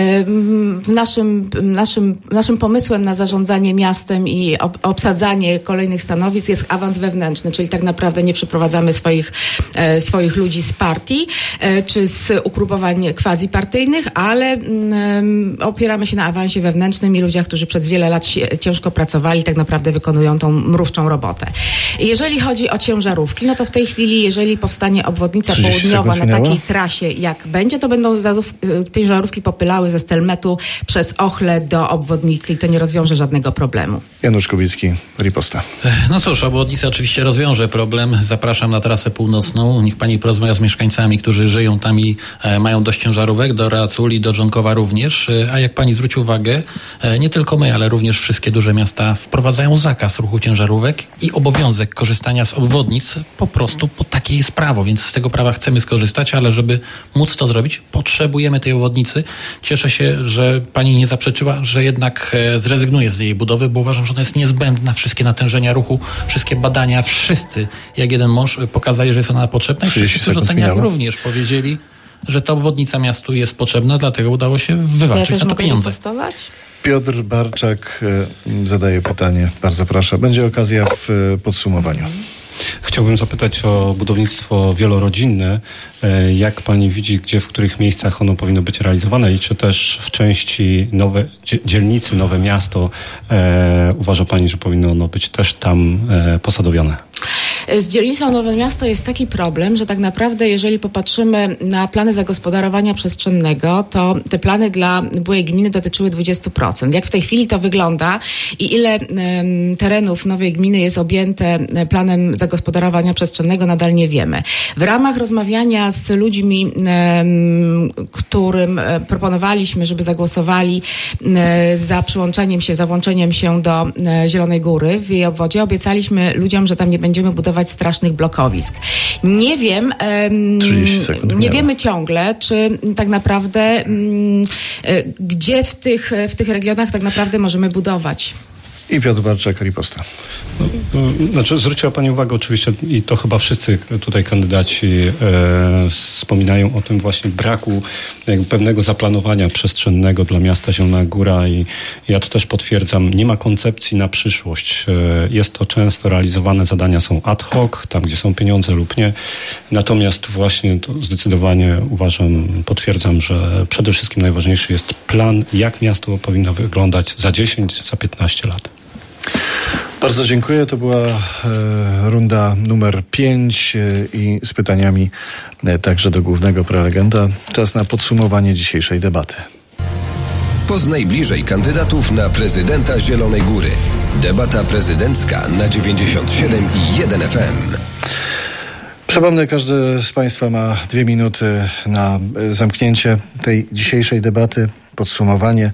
Speaker 7: W naszym, naszym, naszym pomysłem na zarządzanie miastem i obsadzanie kolejnych stanowisk jest awans wewnętrzny, czyli tak naprawdę nie przyprowadzamy swoich, swoich ludzi z partii czy z ugrupowań quasi-partyjnych, ale opieramy się na awansie wewnętrznym i ludziach, którzy przez wiele lat ciężko pracowali, tak naprawdę wykonują tą mrówczą robotę. Jeżeli chodzi o ciężarówki, no to w tej chwili, jeżeli powstanie obwodnica południowa na takiej trasie, jak będzie, to będą ciężarówki popylały ze Stelmetu przez Ochle do obwodnicy i to nie rozwiąże żadnego problemu.
Speaker 2: Janusz Kubicki, riposta.
Speaker 5: No cóż, obwodnica oczywiście rozwiąże problem. Zapraszam na trasę północną. Niech pani porozmawia z mieszkańcami, którzy żyją tam i e, mają dość ciężarówek, do Raculi, do Dżonkowa również. E, a jak pani zwróci uwagę, e, nie tylko my, ale również wszystkie duże miasta wprowadzają zakaz ruchu ciężarówek i obowiązek korzystania z obwodnic po prostu, bo takie jest prawo, więc z tego prawa chcemy skorzystać, ale żeby móc to zrobić, potrzebujemy tej obwodnicy. Cieszę się, że pani nie zaprzeczyła, że jednak zrezygnuje z jej budowy, bo uważam, że ona jest niezbędna. Wszystkie natężenia ruchu, wszystkie badania, wszyscy jak jeden mąż pokazali, że jest ona potrzebna i wszyscy, którzy oceniali, również powiedzieli, że ta obwodnica miastu jest potrzebna, dlatego udało się wywalczyć
Speaker 7: ja
Speaker 5: na to pieniądze.
Speaker 2: Piotr Barczak zadaje pytanie. Bardzo proszę. Będzie okazja w podsumowaniu.
Speaker 6: Chciałbym zapytać o budownictwo wielorodzinne. Jak pani widzi, gdzie, w których miejscach ono powinno być realizowane i czy też w części nowe, dzielnicy Nowe Miasto e, uważa pani, że powinno ono być też tam e, posadowione?
Speaker 7: Z dzielnicą Nowe Miasto jest taki problem, że tak naprawdę jeżeli popatrzymy na plany zagospodarowania przestrzennego, to te plany dla byłej gminy dotyczyły dwadzieścia procent. Jak w tej chwili to wygląda i ile um, terenów nowej gminy jest objęte planem zagospodarowania przestrzennego, nadal nie wiemy. W ramach rozmawiania z ludźmi, um, którym proponowaliśmy, żeby zagłosowali um, za przyłączeniem się, za włączeniem się do um, Zielonej Góry w jej obwodzie, obiecaliśmy ludziom, że tam nie będziemy budować strasznych blokowisk. Nie wiem, um, nie wiemy ciągle, czy tak naprawdę um, gdzie w tych, w tych regionach tak naprawdę możemy budować.
Speaker 2: I Piotr Barczak, riposta.
Speaker 6: No, znaczy, zwróciła pani uwagę oczywiście i to chyba wszyscy tutaj kandydaci e, wspominają o tym właśnie braku jakby pewnego zaplanowania przestrzennego dla miasta Zielona Góra i ja to też potwierdzam. Nie ma koncepcji na przyszłość. E, jest to często realizowane zadania są ad hoc, tam gdzie są pieniądze lub nie. Natomiast właśnie to zdecydowanie uważam, potwierdzam, że przede wszystkim najważniejszy jest plan, jak miasto powinno wyglądać za dziesięć, za piętnaście lat.
Speaker 2: Bardzo dziękuję. To była e, runda numer pięć e, i z pytaniami e, także do głównego prelegenta. Czas na podsumowanie dzisiejszej debaty.
Speaker 1: Poznaj bliżej kandydatów na prezydenta Zielonej Góry. Debata prezydencka na dziewięćdziesiąt siedem i jeden F M.
Speaker 2: Przypomnę, każdy z Państwa ma dwie minuty na zamknięcie tej dzisiejszej debaty, podsumowanie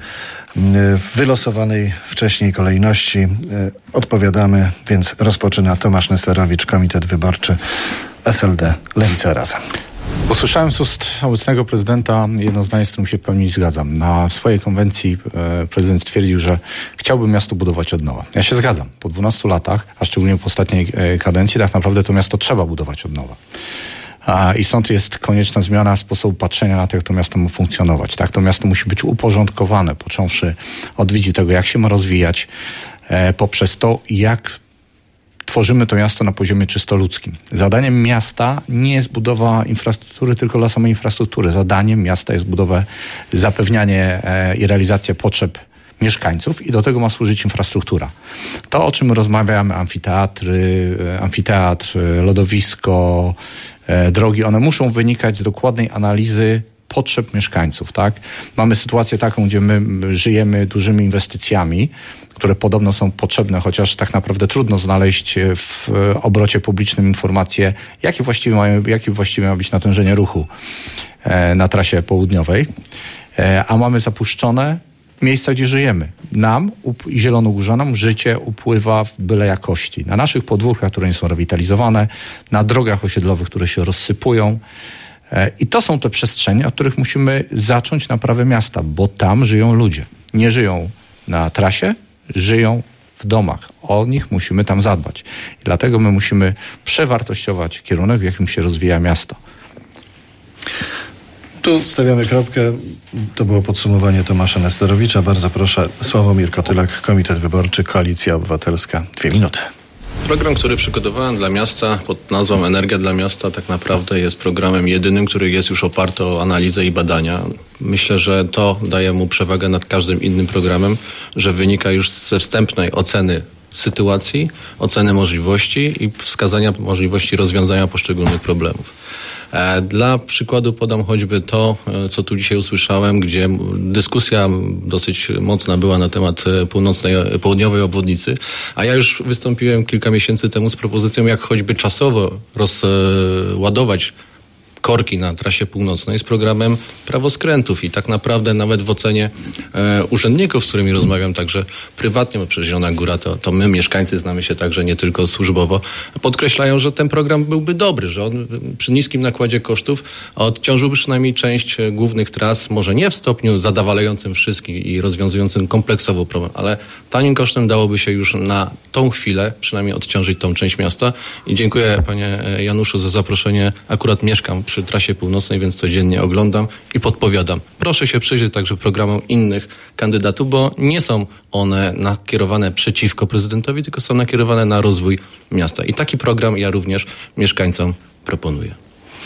Speaker 2: w wylosowanej wcześniej kolejności. Odpowiadamy, więc rozpoczyna Tomasz Nesterowicz, Komitet Wyborczy S L D Lewica Razem.
Speaker 3: Usłyszałem z ust obecnego prezydenta jedno zdanie, z którym się w pełni zgadzam. Na swojej konwencji prezydent stwierdził, że chciałby miasto budować od nowa. Ja się zgadzam. Po dwunastu latach, a szczególnie po ostatniej kadencji, tak naprawdę to miasto trzeba budować od nowa. I stąd jest konieczna zmiana sposobu patrzenia na to, jak to miasto ma funkcjonować. Tak, to miasto musi być uporządkowane, począwszy od wizji tego, jak się ma rozwijać, poprzez to, jak tworzymy to miasto na poziomie czysto ludzkim. Zadaniem miasta nie jest budowa infrastruktury tylko dla samej infrastruktury. Zadaniem miasta jest budowa, zapewnianie i realizacja potrzeb mieszkańców i do tego ma służyć infrastruktura. To, o czym rozmawiamy, amfiteatry, amfiteatr, lodowisko, drogi, one muszą wynikać z dokładnej analizy potrzeb mieszkańców, tak? Mamy sytuację taką, gdzie my żyjemy dużymi inwestycjami, które podobno są potrzebne, chociaż tak naprawdę trudno znaleźć w obrocie publicznym informacje, jakie właściwie mają, jakie właściwie ma być natężenie ruchu na trasie południowej, a mamy zapuszczone miejsca, gdzie żyjemy. Nam i zielonogórzanom życie upływa w byle jakości. Na naszych podwórkach, które nie są rewitalizowane, na drogach osiedlowych, które się rozsypują. I to są te przestrzenie, od których musimy zacząć naprawę miasta, bo tam żyją ludzie. Nie żyją na trasie, żyją w domach. O nich musimy tam zadbać. I dlatego my musimy przewartościować kierunek, w jakim się rozwija miasto.
Speaker 2: Tu stawiamy kropkę. To było podsumowanie Tomasza Nesterowicza. Bardzo proszę, Sławomir Kotylak, Komitet Wyborczy, Koalicja Obywatelska. Dwie minuty.
Speaker 4: Program, który przygotowałem dla miasta pod nazwą Energia dla miasta, tak naprawdę jest programem jedynym, który jest już oparty o analizę i badania. Myślę, że to daje mu przewagę nad każdym innym programem, że wynika już ze wstępnej oceny sytuacji, oceny możliwości i wskazania możliwości rozwiązania poszczególnych problemów. Dla przykładu podam choćby to, co tu dzisiaj usłyszałem, gdzie dyskusja dosyć mocna była na temat północnej, południowej obwodnicy, a ja już wystąpiłem kilka miesięcy temu z propozycją, jak choćby czasowo rozładować korki na trasie północnej z programem prawoskrętów i tak naprawdę nawet w ocenie e, urzędników, z którymi rozmawiam także prywatnie, bo przecież Zielona Góra to, to my mieszkańcy znamy się także nie tylko służbowo, podkreślają, że ten program byłby dobry, że on przy niskim nakładzie kosztów odciążyłby przynajmniej część głównych tras, może nie w stopniu zadowalającym wszystkich i rozwiązującym kompleksowo problem, ale tanim kosztem dałoby się już na tą chwilę przynajmniej odciążyć tą część miasta i dziękuję panie Januszu za zaproszenie. Akurat mieszkam przy trasie północnej, więc codziennie oglądam i podpowiadam. Proszę się przyjrzeć także programom innych kandydatów, bo nie są one nakierowane przeciwko prezydentowi, tylko są nakierowane na rozwój miasta. I taki program ja również mieszkańcom proponuję.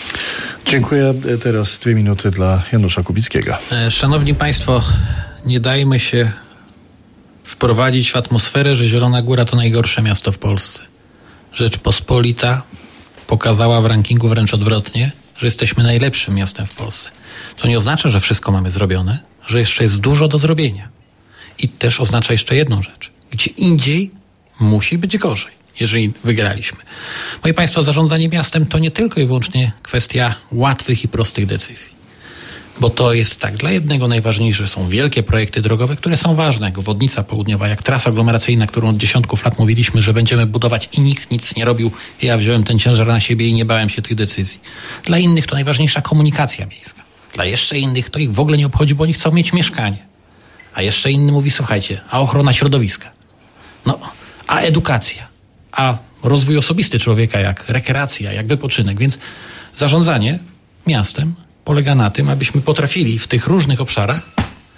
Speaker 2: Dziękuję. Teraz dwie minuty dla Janusza Kubickiego.
Speaker 5: Szanowni Państwo, nie dajmy się wprowadzić w atmosferę, że Zielona Góra to najgorsze miasto w Polsce. Rzeczpospolita pokazała w rankingu wręcz odwrotnie, że jesteśmy najlepszym miastem w Polsce. To nie oznacza, że wszystko mamy zrobione, że jeszcze jest dużo do zrobienia. I też oznacza jeszcze jedną rzecz. Gdzie indziej musi być gorzej, jeżeli wygraliśmy. Moi Państwo, zarządzanie miastem to nie tylko i wyłącznie kwestia łatwych i prostych decyzji. Bo to jest tak, dla jednego najważniejsze są wielkie projekty drogowe, które są ważne, jak obwodnica południowa, jak trasa aglomeracyjna, którą od dziesiątków lat mówiliśmy, że będziemy budować i nikt nic nie robił. Ja wziąłem ten ciężar na siebie i nie bałem się tych decyzji. Dla innych to najważniejsza komunikacja miejska. Dla jeszcze innych to ich w ogóle nie obchodzi, bo oni chcą mieć mieszkanie. A jeszcze inny mówi, słuchajcie, a ochrona środowiska? No, a edukacja? A rozwój osobisty człowieka, jak rekreacja, jak wypoczynek. Więc zarządzanie miastem polega na tym, abyśmy potrafili w tych różnych obszarach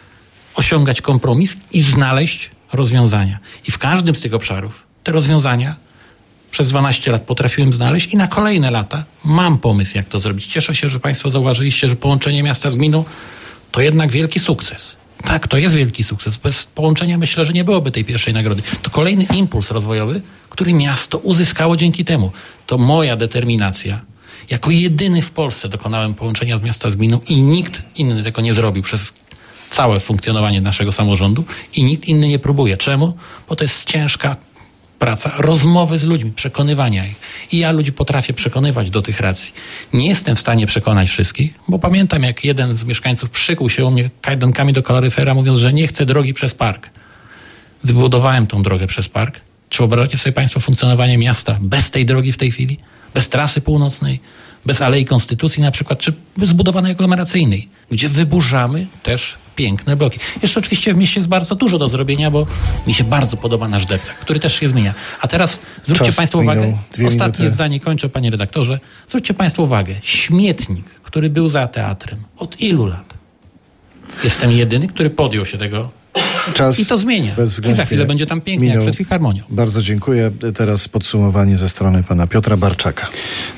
Speaker 5: osiągać kompromis i znaleźć rozwiązania. I w każdym z tych obszarów te rozwiązania przez dwanaście lat potrafiłem znaleźć i na kolejne lata mam pomysł, jak to zrobić. Cieszę się, że Państwo zauważyliście, że połączenie miasta z gminą to jednak wielki sukces. Tak, to jest wielki sukces. Bez połączenia myślę, że nie byłoby tej pierwszej nagrody. To kolejny impuls rozwojowy, który miasto uzyskało dzięki temu. To moja determinacja. Jako jedyny w Polsce dokonałem połączenia z miasta z gminą i nikt inny tego nie zrobił przez całe funkcjonowanie naszego samorządu i nikt inny nie próbuje. Czemu? Bo to jest ciężka praca, rozmowy z ludźmi, przekonywania ich. I ja ludzi potrafię przekonywać do tych racji. Nie jestem w stanie przekonać wszystkich, bo pamiętam, jak jeden z mieszkańców przykuł się u mnie kajdankami do kaloryfera, mówiąc, że nie chce drogi przez park. Wybudowałem tą drogę przez park. Czy wyobrażacie sobie Państwo funkcjonowanie miasta bez tej drogi w tej chwili? Bez trasy północnej? bez Alei Konstytucji na przykład, czy zbudowanej aglomeracyjnej, gdzie wyburzamy też piękne bloki. Jeszcze oczywiście w mieście jest bardzo dużo do zrobienia, bo mi się bardzo podoba nasz deptak, który też się zmienia. A teraz zwróćcie
Speaker 2: Czas
Speaker 5: Państwo uwagę,
Speaker 2: minął,
Speaker 5: ostatnie
Speaker 2: minuty.
Speaker 5: zdanie, kończę panie redaktorze, zwróćcie Państwo uwagę, śmietnik, który był za teatrem, od ilu lat? Jestem jedyny, który podjął się tego
Speaker 2: Czas
Speaker 5: i to zmienia. I za chwilę będzie tam pięknie,
Speaker 2: minął.
Speaker 5: jak przed Filharmonią.
Speaker 2: Bardzo dziękuję. Teraz podsumowanie ze strony pana Piotra Barczaka.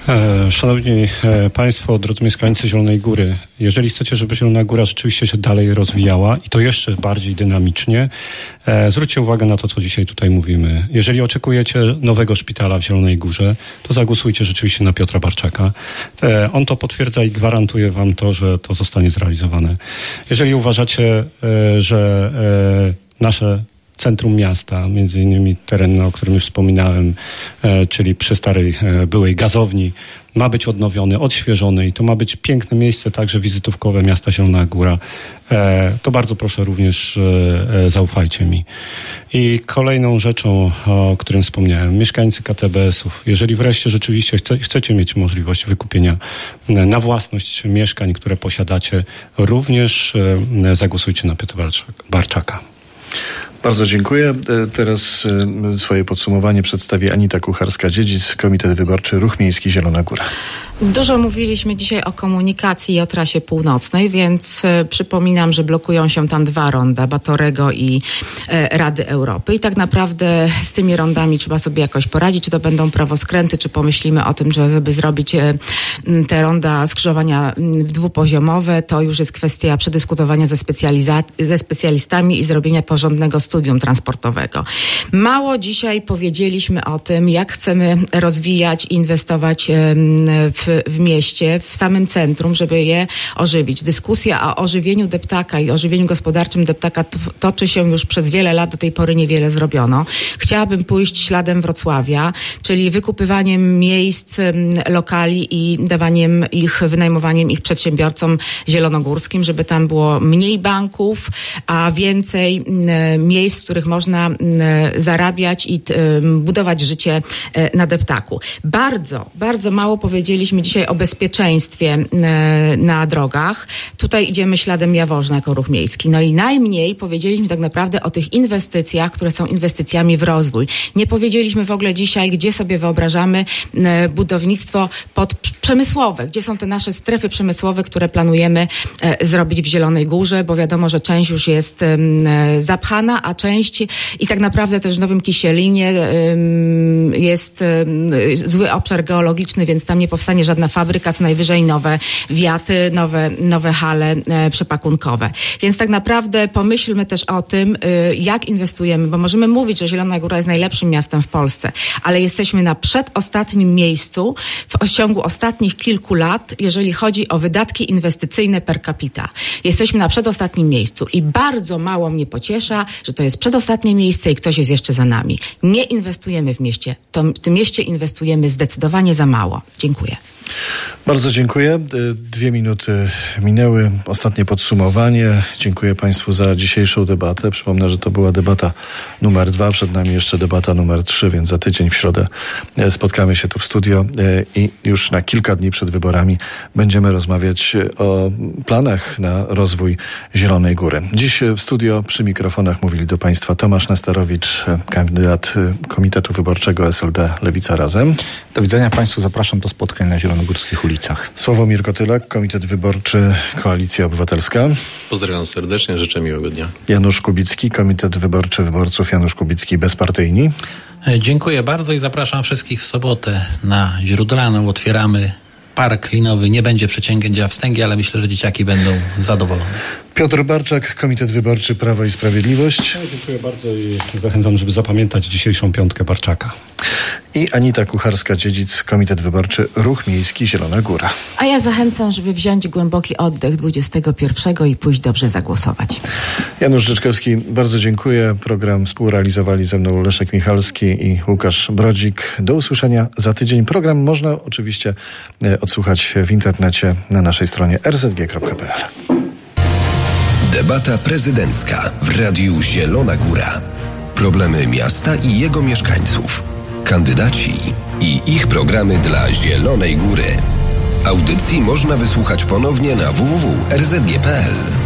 Speaker 6: E, Szanowni e, Państwo, drodzy mieszkańcy Zielonej Góry, jeżeli chcecie, żeby Zielona Góra rzeczywiście się dalej rozwijała i to jeszcze bardziej dynamicznie, e, zwróćcie uwagę na to, co dzisiaj tutaj mówimy. Jeżeli oczekujecie nowego szpitala w Zielonej Górze, to zagłosujcie rzeczywiście na Piotra Barczaka. E, on to potwierdza i gwarantuje wam to, że to zostanie zrealizowane. Jeżeli uważacie, e, że e, nasze centrum miasta, między innymi teren, o którym już wspominałem, e, czyli przy starej e, byłej gazowni, ma być odnowiony, odświeżony i to ma być piękne miejsce, także wizytówkowe miasta Zielona Góra. E, to bardzo proszę również e, zaufajcie mi. I kolejną rzeczą, o którym wspomniałem, mieszkańcy K T B S-ów. Jeżeli wreszcie rzeczywiście chce, chcecie mieć możliwość wykupienia na własność mieszkań, które posiadacie, również e, zagłosujcie na Piotra Barczaka.
Speaker 2: Bardzo dziękuję. Teraz swoje podsumowanie przedstawi Anita Kucharska-Dziedzic, Komitet Wyborczy Ruch Miejski Zielona Góra.
Speaker 7: Dużo mówiliśmy dzisiaj o komunikacji i o trasie północnej, więc e, przypominam, że blokują się tam dwa ronda, Batorego i e, Rady Europy. I tak naprawdę z tymi rondami trzeba sobie jakoś poradzić, czy to będą prawoskręty, czy pomyślimy o tym, że żeby zrobić e, te ronda skrzyżowania m, dwupoziomowe, to już jest kwestia przedyskutowania ze, specjaliza- ze specjalistami i zrobienia porządnego studium transportowego. Mało dzisiaj powiedzieliśmy o tym, jak chcemy rozwijać i inwestować e, w w mieście, w samym centrum, żeby je ożywić. Dyskusja o ożywieniu deptaka i ożywieniu gospodarczym deptaka t- toczy się już przez wiele lat, do tej pory niewiele zrobiono. Chciałabym pójść śladem Wrocławia, czyli wykupywaniem miejsc, lokali i dawaniem ich, wynajmowaniem ich przedsiębiorcom zielonogórskim, żeby tam było mniej banków, a więcej m, miejsc, w których można m, zarabiać i t, m, budować życie e, na deptaku. Bardzo, bardzo mało powiedzieliśmy dzisiaj o bezpieczeństwie e, na drogach. Tutaj idziemy śladem Jaworzna jako ruch miejski. No i najmniej powiedzieliśmy tak naprawdę o tych inwestycjach, które są inwestycjami w rozwój. Nie powiedzieliśmy w ogóle dzisiaj, gdzie sobie wyobrażamy e, budownictwo pod przemysłowe, gdzie są te nasze strefy przemysłowe, które planujemy e, zrobić w Zielonej Górze, bo wiadomo, że część już jest e, zapchana, a część i tak naprawdę też w Nowym Kisielinie e, jest e, zły obszar geologiczny, więc tam nie powstanie żadna fabryka, co najwyżej nowe wiaty, nowe, nowe hale e, przepakunkowe. Więc tak naprawdę pomyślmy też o tym, e, jak inwestujemy, bo możemy mówić, że Zielona Góra jest najlepszym miastem w Polsce, ale jesteśmy na przedostatnim miejscu w ciągu ostatnich kilku lat, jeżeli chodzi o wydatki inwestycyjne per capita. Jesteśmy na przedostatnim miejscu i bardzo mało mnie pociesza, że to jest przedostatnie miejsce i ktoś jest jeszcze za nami. Nie inwestujemy w mieście. To, w tym mieście inwestujemy zdecydowanie za mało. Dziękuję.
Speaker 2: Bardzo dziękuję. Dwie minuty minęły. Ostatnie podsumowanie. Dziękuję Państwu za dzisiejszą debatę. Przypomnę, że to była debata numer dwa. Przed nami jeszcze debata numer trzy, więc za tydzień w środę spotkamy się tu w studio i już na kilka dni przed wyborami będziemy rozmawiać o planach na rozwój Zielonej Góry. Dziś w studio przy mikrofonach mówili do Państwa Tomasz Nesterowicz, kandydat Komitetu Wyborczego S L D Lewica Razem.
Speaker 3: Do widzenia Państwu. Zapraszam do spotkań na zielonogórskich ulicach.
Speaker 2: Sławomir Kotylak, Komitet Wyborczy Koalicja Obywatelska.
Speaker 4: Pozdrawiam serdecznie, życzę miłego dnia.
Speaker 2: Janusz Kubicki, Komitet Wyborczy Wyborców Janusz Kubicki Bezpartyjni.
Speaker 5: Dziękuję bardzo i zapraszam wszystkich w sobotę na Źródlaną. Otwieramy park linowy. Nie będzie przeciągnięcia wstęgi, ale myślę, że dzieciaki będą zadowolone.
Speaker 2: Piotr Barczak, Komitet Wyborczy Prawo i Sprawiedliwość.
Speaker 6: Ja dziękuję bardzo i zachęcam, żeby zapamiętać dzisiejszą piątkę Barczaka.
Speaker 2: I Anita Kucharska-Dziedzic, Komitet Wyborczy Ruch Miejski Zielona Góra.
Speaker 7: A ja zachęcam, żeby wziąć głęboki oddech dwudziestego pierwszego i pójść dobrze zagłosować.
Speaker 2: Janusz Rzeczkowski, bardzo dziękuję. Program współrealizowali ze mną Leszek Michalski i Łukasz Brodzik. Do usłyszenia za tydzień. Program można oczywiście odsłuchać w internecie na naszej stronie r z g kropka p l.
Speaker 1: Debata prezydencka w Radiu Zielona Góra. Problemy miasta i jego mieszkańców. Kandydaci i ich programy dla Zielonej Góry. Audycji można wysłuchać ponownie na w w w kropka r z g kropka p l.